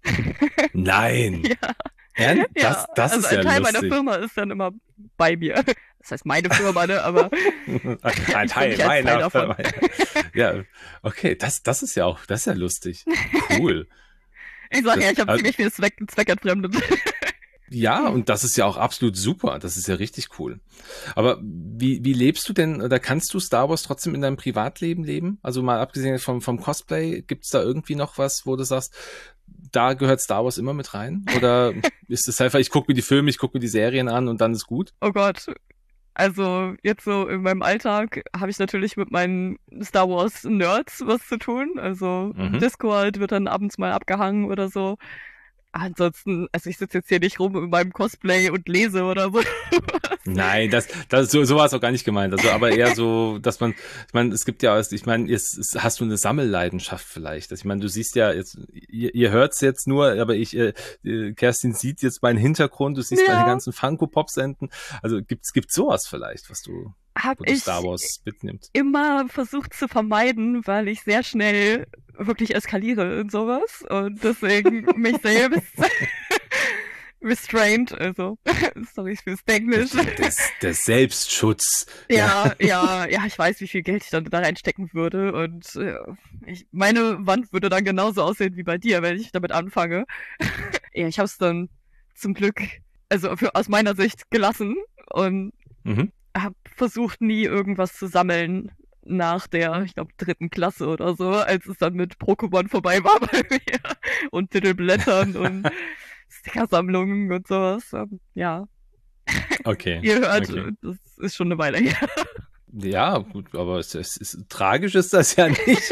Nein! ja. Ja, das, das also ist ja ein Teil lustig. meiner Firma ist dann immer bei mir. Das heißt meine Firma, ne? Aber ein Teil meiner Firma. Ja, okay, das, das ist ja auch, das ist ja lustig. Cool. Ich sage ja, ich habe also, ziemlich viel Zweck, zweckentfremdet. Ja, und das ist ja auch absolut super. Das ist ja richtig cool. Aber wie, wie lebst du denn, oder kannst du Star Wars trotzdem in deinem Privatleben leben? Also mal abgesehen vom, vom Cosplay, gibt's da irgendwie noch was, wo du sagst, da gehört Star Wars immer mit rein? Oder ist es einfach, ich gucke mir die Filme, ich gucke mir die Serien an und dann ist gut? Oh Gott. Also jetzt so in meinem Alltag habe ich natürlich mit meinen Star Wars Nerds was zu tun. Also mhm. Discord wird dann abends mal abgehangen oder so. Ansonsten, also ich sitze jetzt hier nicht rum in meinem Cosplay und lese oder so. Nein, das, das so, so war es auch gar nicht gemeint. Also, aber eher so, dass man, ich meine, es gibt ja, ich meine, jetzt hast du eine Sammelleidenschaft vielleicht. Ich meine, du siehst ja jetzt, ihr, ihr hört's jetzt nur, aber ich, äh, Kerstin sieht jetzt meinen Hintergrund, du siehst ja. meine ganzen Funko-Pop-Senden. Also gibt's, gibt's sowas vielleicht, was du, Hab wo du ich Star Wars mitnimmst? Immer versucht zu vermeiden, weil ich sehr schnell wirklich eskaliere in sowas und deswegen mich selbst restrained, also sorry fürs Englisch. Der, der Selbstschutz. Ja, ja, ja, ich weiß, wie viel Geld ich dann da reinstecken würde und äh, ich, meine Wand würde dann genauso aussehen wie bei dir, wenn ich damit anfange. Ja, ich habe es dann zum Glück, also für, aus meiner Sicht gelassen und mhm. habe versucht, nie irgendwas zu sammeln nach der, ich glaube, dritten Klasse oder so, als es dann mit Pokémon vorbei war bei mir und Titelblättern und Stickersammlungen und sowas. Ja. Okay. Ihr hört, okay. Das ist schon eine Weile her. Ja, gut, aber es ist, es ist, tragisch ist das ja nicht.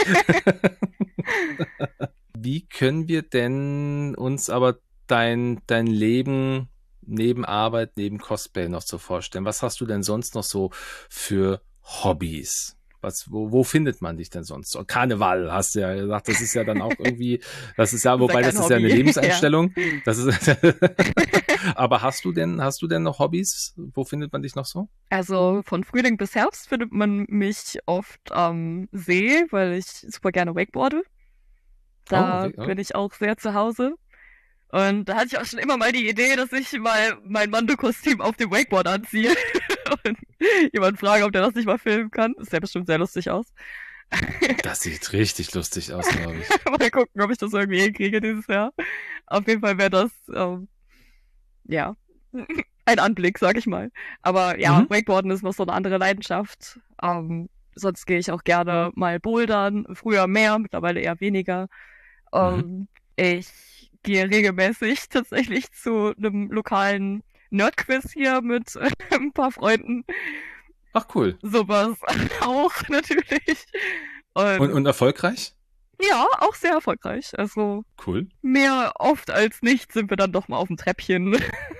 Wie können wir denn uns aber dein, dein Leben neben Arbeit, neben Cosplay noch so vorstellen? Was hast du denn sonst noch so für Hobbys? Was, wo, wo findet man dich denn sonst? Karneval, hast du ja gesagt, das ist ja dann auch irgendwie, das ist ja, wobei das ist, das ist ja eine Lebenseinstellung. Ja. Das ist, aber hast du denn, hast du denn noch Hobbys? Wo findet man dich noch so? Also von Frühling bis Herbst findet man mich oft am See, weil ich super gerne wakeboarde. Da oh, okay. oh. bin ich auch sehr zu Hause. Und da hatte ich auch schon immer mal die Idee, dass ich mal mein Mando-Kostüm auf dem Wakeboard anziehe und jemand frage, ob der das nicht mal filmen kann. Das sieht ja bestimmt sehr lustig aus. Das sieht richtig lustig aus, glaube ich. Mal gucken, ob ich das irgendwie hinkriege dieses Jahr. Auf jeden Fall wäre das, ähm, ja, ein Anblick, sag ich mal. Aber ja, mhm. Wakeboarden ist noch so eine andere Leidenschaft. Ähm, sonst gehe ich auch gerne mal bouldern. Früher mehr, mittlerweile eher weniger. Ähm, mhm. Ich gehe regelmäßig tatsächlich zu einem lokalen Nerdquiz hier mit äh, ein paar Freunden. Ach, cool. Sowas auch natürlich. Und, und, und erfolgreich? Ja, auch sehr erfolgreich. Also cool. Mehr oft als nicht sind wir dann doch mal auf dem Treppchen.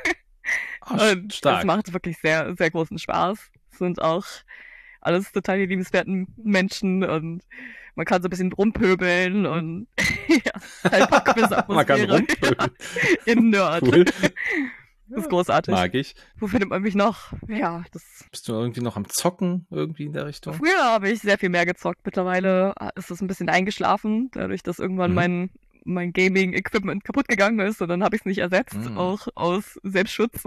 Oh, und stark. Das macht wirklich sehr, sehr großen Spaß. Sind auch alles total die liebenswerten Menschen und man kann so ein bisschen rumpöbeln und ja, halt ein paar Quiz-Atmosphäre. Man kann rumpöbeln. Ja, in Nerd. Cool. Das ist großartig. Mag ich. Wo findet man mich noch? Ja, das. Bist du irgendwie noch am Zocken, irgendwie in der Richtung? Früher habe ich sehr viel mehr gezockt. Mittlerweile ist das ein bisschen eingeschlafen, dadurch, dass irgendwann mhm. mein, mein Gaming-Equipment kaputt gegangen ist und dann habe ich es nicht ersetzt, mhm. auch aus Selbstschutz,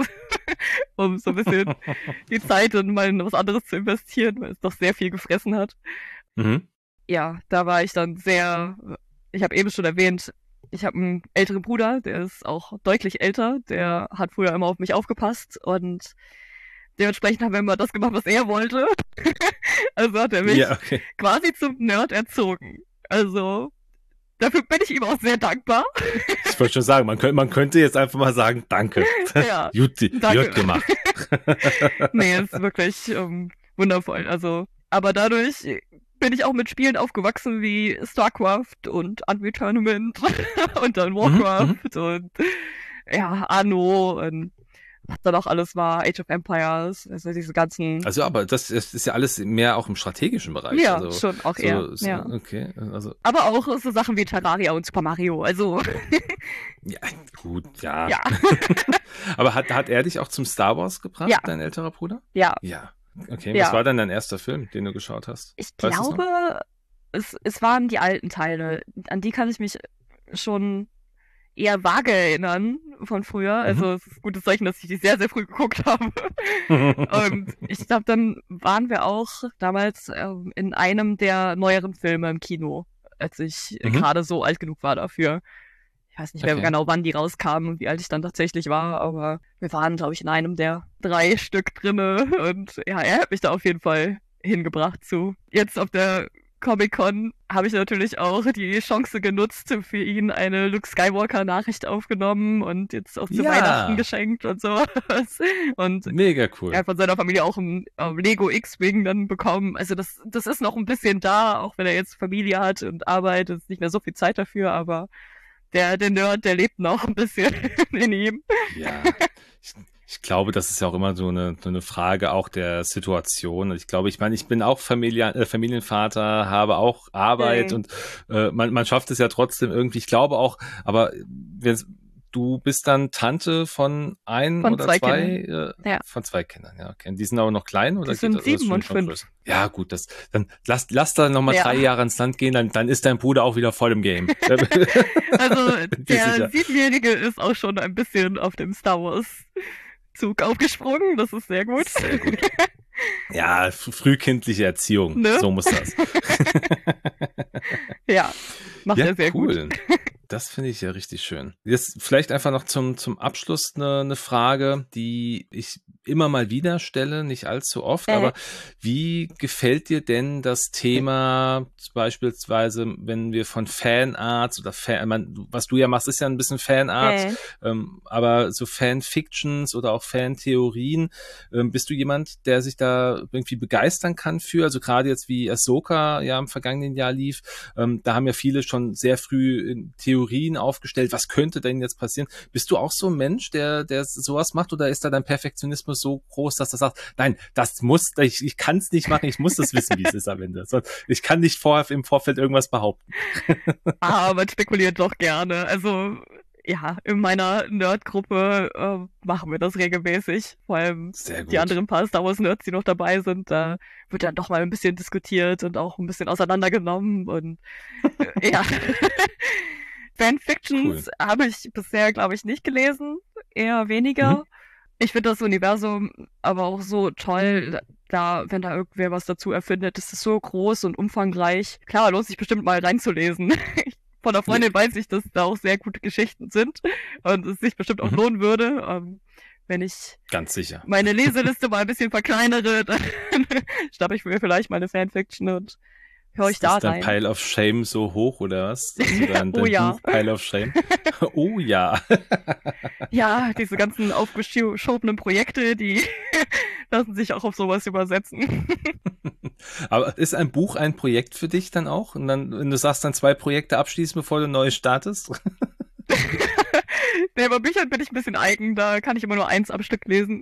um so ein bisschen die Zeit und mal in was anderes zu investieren, weil es doch sehr viel gefressen hat. Mhm. Ja, da war ich dann sehr, ich habe eben schon erwähnt, ich habe einen älteren Bruder, der ist auch deutlich älter, der hat früher immer auf mich aufgepasst und dementsprechend haben wir immer das gemacht, was er wollte. Also hat er mich ja, okay. quasi zum Nerd erzogen. Also dafür bin ich ihm auch sehr dankbar. Ich wollte schon sagen, man könnte, man könnte jetzt einfach mal sagen, danke. Ja, gut, danke. gut gemacht. Nee, es ist wirklich um, wundervoll. Also, aber dadurch bin ich auch mit Spielen aufgewachsen wie StarCraft und Unreal Tournament und dann Warcraft mhm, und ja, Anno und was da noch alles war, Age of Empires, also diese ganzen... Also aber das, das ist ja alles mehr auch im strategischen Bereich. Ja, also, schon, auch so, eher. So, ja. Okay, also... Aber auch so Sachen wie Terraria und Super Mario, also... ja, gut, ja. ja. Aber hat, hat er dich auch zum Star Wars gebracht, ja. dein älterer Bruder? Ja. Ja. Okay, ja. was war denn dein erster Film, den du geschaut hast? Ich weißt glaube, es, es waren die alten Teile. An die kann ich mich schon eher vage erinnern von früher. Mhm. Also es ist ein gutes Zeichen, dass ich die sehr, sehr früh geguckt habe. Und ich glaube, dann waren wir auch damals ähm, in einem der neueren Filme im Kino, als ich mhm. gerade so alt genug war dafür. Ich weiß nicht mehr okay. genau, wann die rauskamen und wie alt ich dann tatsächlich war, aber wir waren, glaube ich, in einem der drei Stück drinne und ja, er hat mich da auf jeden Fall hingebracht zu. Jetzt auf der Comic-Con habe ich natürlich auch die Chance genutzt, für ihn eine Luke Skywalker-Nachricht aufgenommen und jetzt auch zu ja. Weihnachten geschenkt und sowas. Und mega cool. Er hat von seiner Familie auch ein Lego X-Wing dann bekommen. Also das, das ist noch ein bisschen da, auch wenn er jetzt Familie hat und arbeitet, ist nicht mehr so viel Zeit dafür, aber Der, der Nerd, der lebt noch ein bisschen in ihm. Ja, ich, ich glaube, das ist ja auch immer so eine, so eine Frage auch der Situation. Ich glaube, ich meine, ich bin auch Familie, äh, Familienvater, habe auch Arbeit mhm. und äh, man, man schafft es ja trotzdem irgendwie. Ich glaube auch, aber wenn du bist dann Tante von ein von oder zwei, zwei Kindern. Äh, ja. von zwei Kindern, ja. Okay. Die sind aber noch klein oder die sind geht sieben das, und fünf. Größer? Ja, gut, das dann lass lass da noch mal ja. drei Jahre ins Land gehen, dann dann ist dein Bruder auch wieder voll im Game. Also der Siebenjährige ist auch schon ein bisschen auf dem Star Wars Zug aufgesprungen. Das ist sehr gut. Sehr gut. Ja, frühkindliche Erziehung. Ne? So muss das. Ja, macht ja, er sehr cool. gut. Das finde ich ja richtig schön. Jetzt vielleicht einfach noch zum, zum Abschluss eine, eine Frage, die ich immer mal wieder stelle, nicht allzu oft, äh. aber wie gefällt dir denn das Thema, beispielsweise, wenn wir von Fanarts oder Fan, man, was du ja machst, ist ja ein bisschen Fanart, äh. ähm, aber so Fanfictions oder auch Fantheorien, ähm, bist du jemand, der sich da irgendwie begeistern kann für, also gerade jetzt wie Ahsoka ja im vergangenen Jahr lief, ähm, da haben ja viele schon sehr früh Theorien aufgestellt, was könnte denn jetzt passieren? Bist du auch so ein Mensch, der, der sowas macht, oder ist da dein Perfektionismus so groß, dass du sagst, nein, das muss, ich, ich kann es nicht machen, ich muss das wissen, wie es ist am Ende. Ich kann nicht vor, im Vorfeld irgendwas behaupten. Ah, man spekuliert doch gerne. Also ja, in meiner Nerd-Gruppe äh, machen wir das regelmäßig. Vor allem die anderen paar Star Wars-Nerds, die noch dabei sind, da wird dann doch mal ein bisschen diskutiert und auch ein bisschen auseinandergenommen und äh, ja. Fanfictions cool. habe ich bisher, glaube ich, nicht gelesen. Eher weniger. Mhm. Ich finde das Universum aber auch so toll, da, wenn da irgendwer was dazu erfindet, das ist so groß und umfangreich. Klar, lohnt sich bestimmt mal reinzulesen. Von der Freundin ja. weiß ich, dass da auch sehr gute Geschichten sind und es sich bestimmt auch mhm. lohnen würde. Ähm, wenn ich ganz sicher meine Leseliste mal ein bisschen verkleinere, dann schnappe ich mir vielleicht meine Fanfiction und höre ich da rein. Ist dein Pile of Shame so hoch oder was? Also dein, dein oh ja. Buch Pile of Shame? Oh ja. Ja, diese ganzen aufgeschobenen Projekte, die lassen sich auch auf sowas übersetzen. Aber ist ein Buch ein Projekt für dich dann auch? Und dann, wenn du sagst, dann zwei Projekte abschließen, bevor du neu startest? Nee, bei Büchern bin ich ein bisschen eigen, da kann ich immer nur eins am Stück lesen.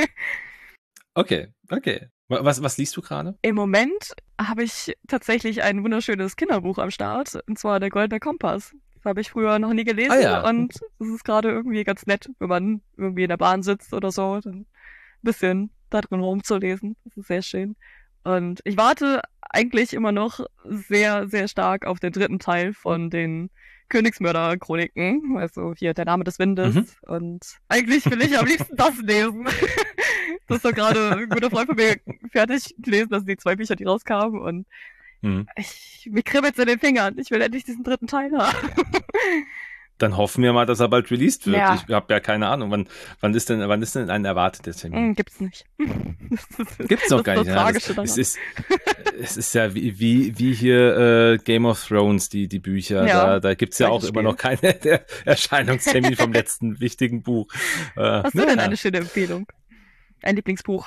Okay, okay. Was, was liest du gerade? Im Moment habe ich tatsächlich ein wunderschönes Kinderbuch am Start, und zwar Der Goldene Kompass. Das habe ich früher noch nie gelesen, ah, ja. Und es ist gerade irgendwie ganz nett, wenn man irgendwie in der Bahn sitzt oder so, dann ein bisschen da drin rumzulesen. Das ist sehr schön. Und ich warte eigentlich immer noch sehr, sehr stark auf den dritten Teil von den Königsmörder-Chroniken, also hier Der Name des Windes. Mhm. Und eigentlich will ich am liebsten das lesen. Das ist doch gerade ein guter Freund von mir fertig gelesen, das sind die zwei Bücher, die rauskamen. Und mhm. ich, mir kribbelt's in den Fingern. Ich will endlich diesen dritten Teil haben. Dann hoffen wir mal, dass er bald released wird. Ja. Ich habe ja keine Ahnung, wann, wann ist denn, wann ist denn ein erwarteter Termin? Mm, gibt's nicht. Gibt's noch gar nicht. Ja, das, es ist, es ist ja wie, wie, wie hier äh, Game of Thrones, die, die Bücher. Ja, da, da gibt's ja auch Spiel. immer noch keinen Erscheinungstermin vom letzten wichtigen Buch. Äh, Hast du ja. denn eine schöne Empfehlung? Ein Lieblingsbuch?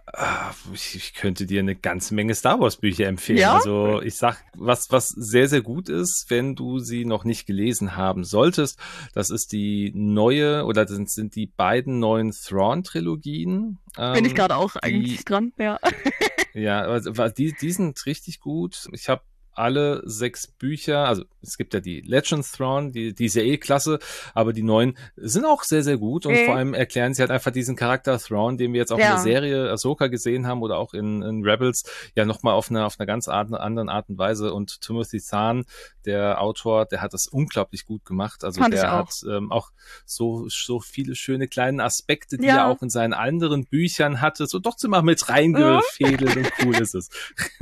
Ich, ich könnte dir eine ganze Menge Star Wars Bücher empfehlen. Ja? Also ich sag, was, was sehr, sehr gut ist, wenn du sie noch nicht gelesen haben solltest, das ist die neue, oder das sind, sind die beiden neuen Thrawn-Trilogien. Bin ähm, ich gerade auch die, eigentlich dran, ja. Ja, also die, die sind richtig gut. Ich habe alle sechs Bücher, also es gibt ja die Legends Thrawn, die, die ist ja eh klasse, aber die neuen sind auch sehr, sehr gut und mhm. vor allem erklären sie halt einfach diesen Charakter Thrawn, den wir jetzt auch ja. in der Serie Ahsoka gesehen haben oder auch in, in Rebels, ja nochmal auf eine, auf eine ganz Art, anderen Art und Weise. Und Timothy Zahn, der Autor, der hat das unglaublich gut gemacht. Also Fand der auch. hat ähm, auch so, so viele schöne kleine Aspekte, die ja. er auch in seinen anderen Büchern hatte, so doch mal mit reingefädelt und cool ist es.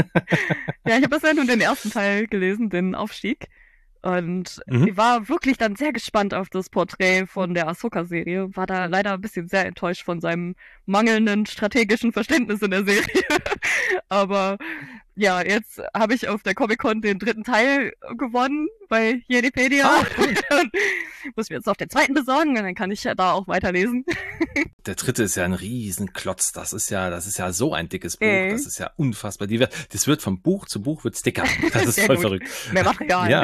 Ja, ich habe bisher nur den ersten Teil gelesen, den Aufstieg. Und Mhm. ich war wirklich dann sehr gespannt auf das Porträt von der Ahsoka-Serie. War da leider ein bisschen sehr enttäuscht von seinem mangelnden strategischen Verständnis in der Serie. Aber ja, jetzt habe ich auf der Comic-Con den dritten Teil gewonnen bei Jedipedia. Ah. Muss mir jetzt auf den zweiten besorgen und dann kann ich ja da auch weiterlesen. Der dritte ist ja ein Riesenklotz. Das ist ja, das ist ja so ein dickes Buch. Ey. Das ist ja unfassbar. Die wird, das wird vom Buch zu Buch wird's dicker. Das ist voll gut. verrückt. Mehr Material. Ja.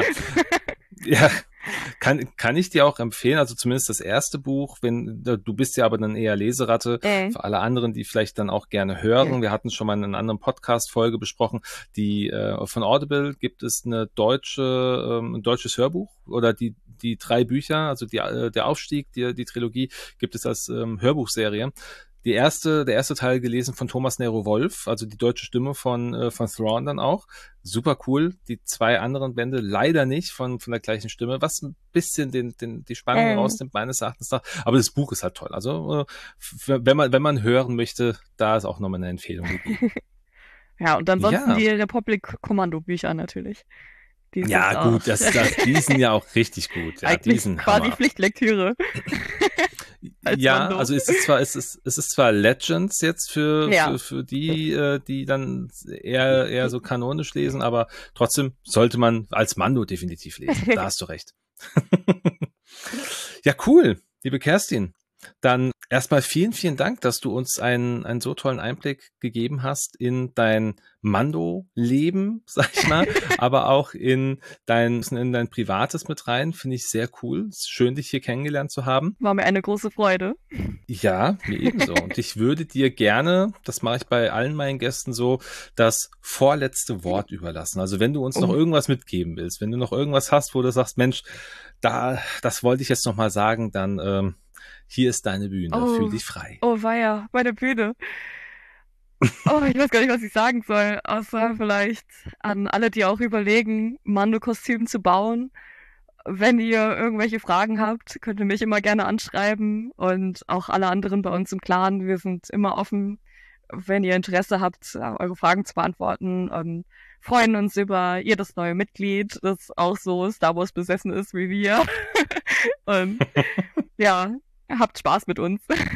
Ja. Kann, kann ich dir auch empfehlen, also zumindest das erste Buch, wenn du bist ja aber dann eher Leseratte, äh. für alle anderen, die vielleicht dann auch gerne hören. Ja. Wir hatten schon mal in einer anderen Podcast-Folge besprochen, die äh, von Audible gibt es eine deutsche, ähm, ein deutsches Hörbuch oder die die drei Bücher, also die, äh, der Aufstieg, die, die Trilogie, gibt es als ähm, Hörbuchserie. Die erste, der erste Teil gelesen von Thomas Nero Wolf, also die deutsche Stimme von, äh, von Thrawn dann auch. Super cool. Die zwei anderen Bände leider nicht von, von der gleichen Stimme, was ein bisschen den, den, die Spannung ähm. rausnimmt, meines Erachtens nach. Aber das Buch ist halt toll. Also, äh, wenn man, wenn man hören möchte, da ist auch nochmal eine Empfehlung gegeben. Ja, und ansonsten ja. die Republic-Kommando-Bücher natürlich. Die ja, sind gut, das, das, die sind ja auch richtig gut. Ja, Eigentlich die sind quasi Hammer. Pflichtlektüre. Ja, Mando. also es ist zwar, es ist, es ist zwar Legends jetzt für, Ja. für, für die, äh, die dann eher, eher so kanonisch lesen, aber trotzdem sollte man als Mando definitiv lesen. Da hast du recht. Ja, cool, liebe Kerstin. Dann erstmal vielen, vielen Dank, dass du uns einen, einen so tollen Einblick gegeben hast in dein Mando-Leben, sag ich mal, aber auch in dein, in dein Privates mit rein. Finde ich sehr cool. Schön, dich hier kennengelernt zu haben. War mir eine große Freude. Ja, mir ebenso. Und ich würde dir gerne, das mache ich bei allen meinen Gästen so, das vorletzte Wort überlassen. Also wenn du uns oh. noch irgendwas mitgeben willst, wenn du noch irgendwas hast, wo du sagst, Mensch, da, das wollte ich jetzt noch mal sagen, dann ähm, hier ist deine Bühne, oh. fühl dich frei. Oh weia, meine Bühne. Oh, ich weiß gar nicht, was ich sagen soll, außer vielleicht an alle, die auch überlegen, Mando-Kostüm zu bauen. Wenn ihr irgendwelche Fragen habt, könnt ihr mich immer gerne anschreiben und auch alle anderen bei uns im Clan. Wir sind immer offen, wenn ihr Interesse habt, eure Fragen zu beantworten und freuen uns über jedes neue Mitglied, das auch so Star Wars besessen ist wie wir. Und ja, habt Spaß mit uns.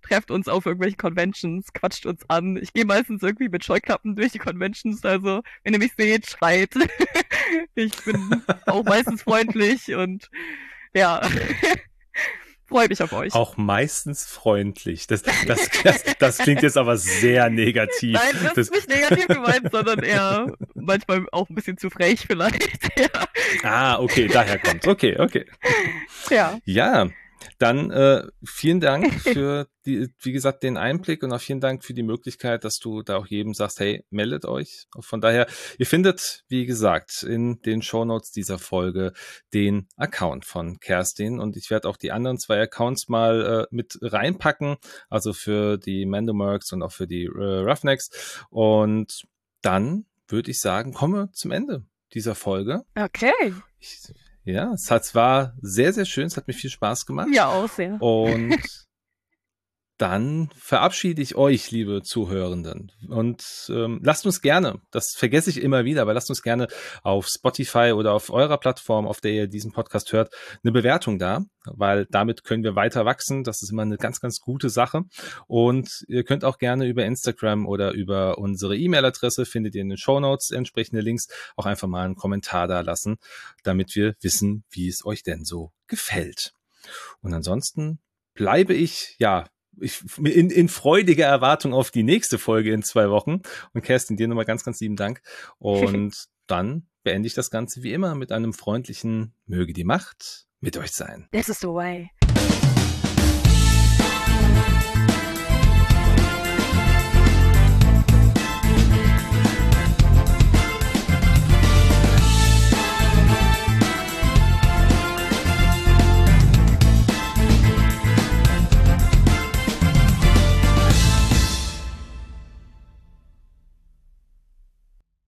trefft uns auf irgendwelchen Conventions, quatscht uns an. Ich gehe meistens irgendwie mit Scheuklappen durch die Conventions, also wenn ihr mich seht, schreit. Ich bin auch meistens freundlich und ja, freue mich auf euch. Auch meistens freundlich. Das, das, das, das klingt jetzt aber sehr negativ. Nein, das, das ist nicht negativ gemeint, sondern eher manchmal auch ein bisschen zu frech vielleicht. Ja. Ah, okay, daher kommt's. Okay, okay. Ja. Ja. Dann äh, vielen Dank für die, wie gesagt, den Einblick und auch vielen Dank für die Möglichkeit, dass du da auch jedem sagst, hey, meldet euch. Von daher, ihr findet, wie gesagt, in den Shownotes dieser Folge den Account von Kerstin und ich werde auch die anderen zwei Accounts mal äh, mit reinpacken, also für die Mandomercs und auch für die äh, Roughnecks. Und dann würde ich sagen, kommen wir zum Ende dieser Folge. Okay. Ich, Ja, es hat, war sehr, sehr schön. Es hat mir viel Spaß gemacht. Ja, auch sehr. Und dann verabschiede ich euch, liebe Zuhörenden. Und ähm, lasst uns gerne, das vergesse ich immer wieder, aber lasst uns gerne auf Spotify oder auf eurer Plattform, auf der ihr diesen Podcast hört, eine Bewertung da, weil damit können wir weiter wachsen. Das ist immer eine ganz, ganz gute Sache. Und ihr könnt auch gerne über Instagram oder über unsere E-Mail-Adresse, findet ihr in den Shownotes entsprechende Links, auch einfach mal einen Kommentar da lassen, damit wir wissen, wie es euch denn so gefällt. Und ansonsten bleibe ich, ja, Ich, in, in freudiger Erwartung auf die nächste Folge in zwei Wochen. Und Kerstin, dir nochmal ganz, ganz lieben Dank. Und dann beende ich das Ganze wie immer mit einem freundlichen Möge die Macht mit euch sein. This is the way.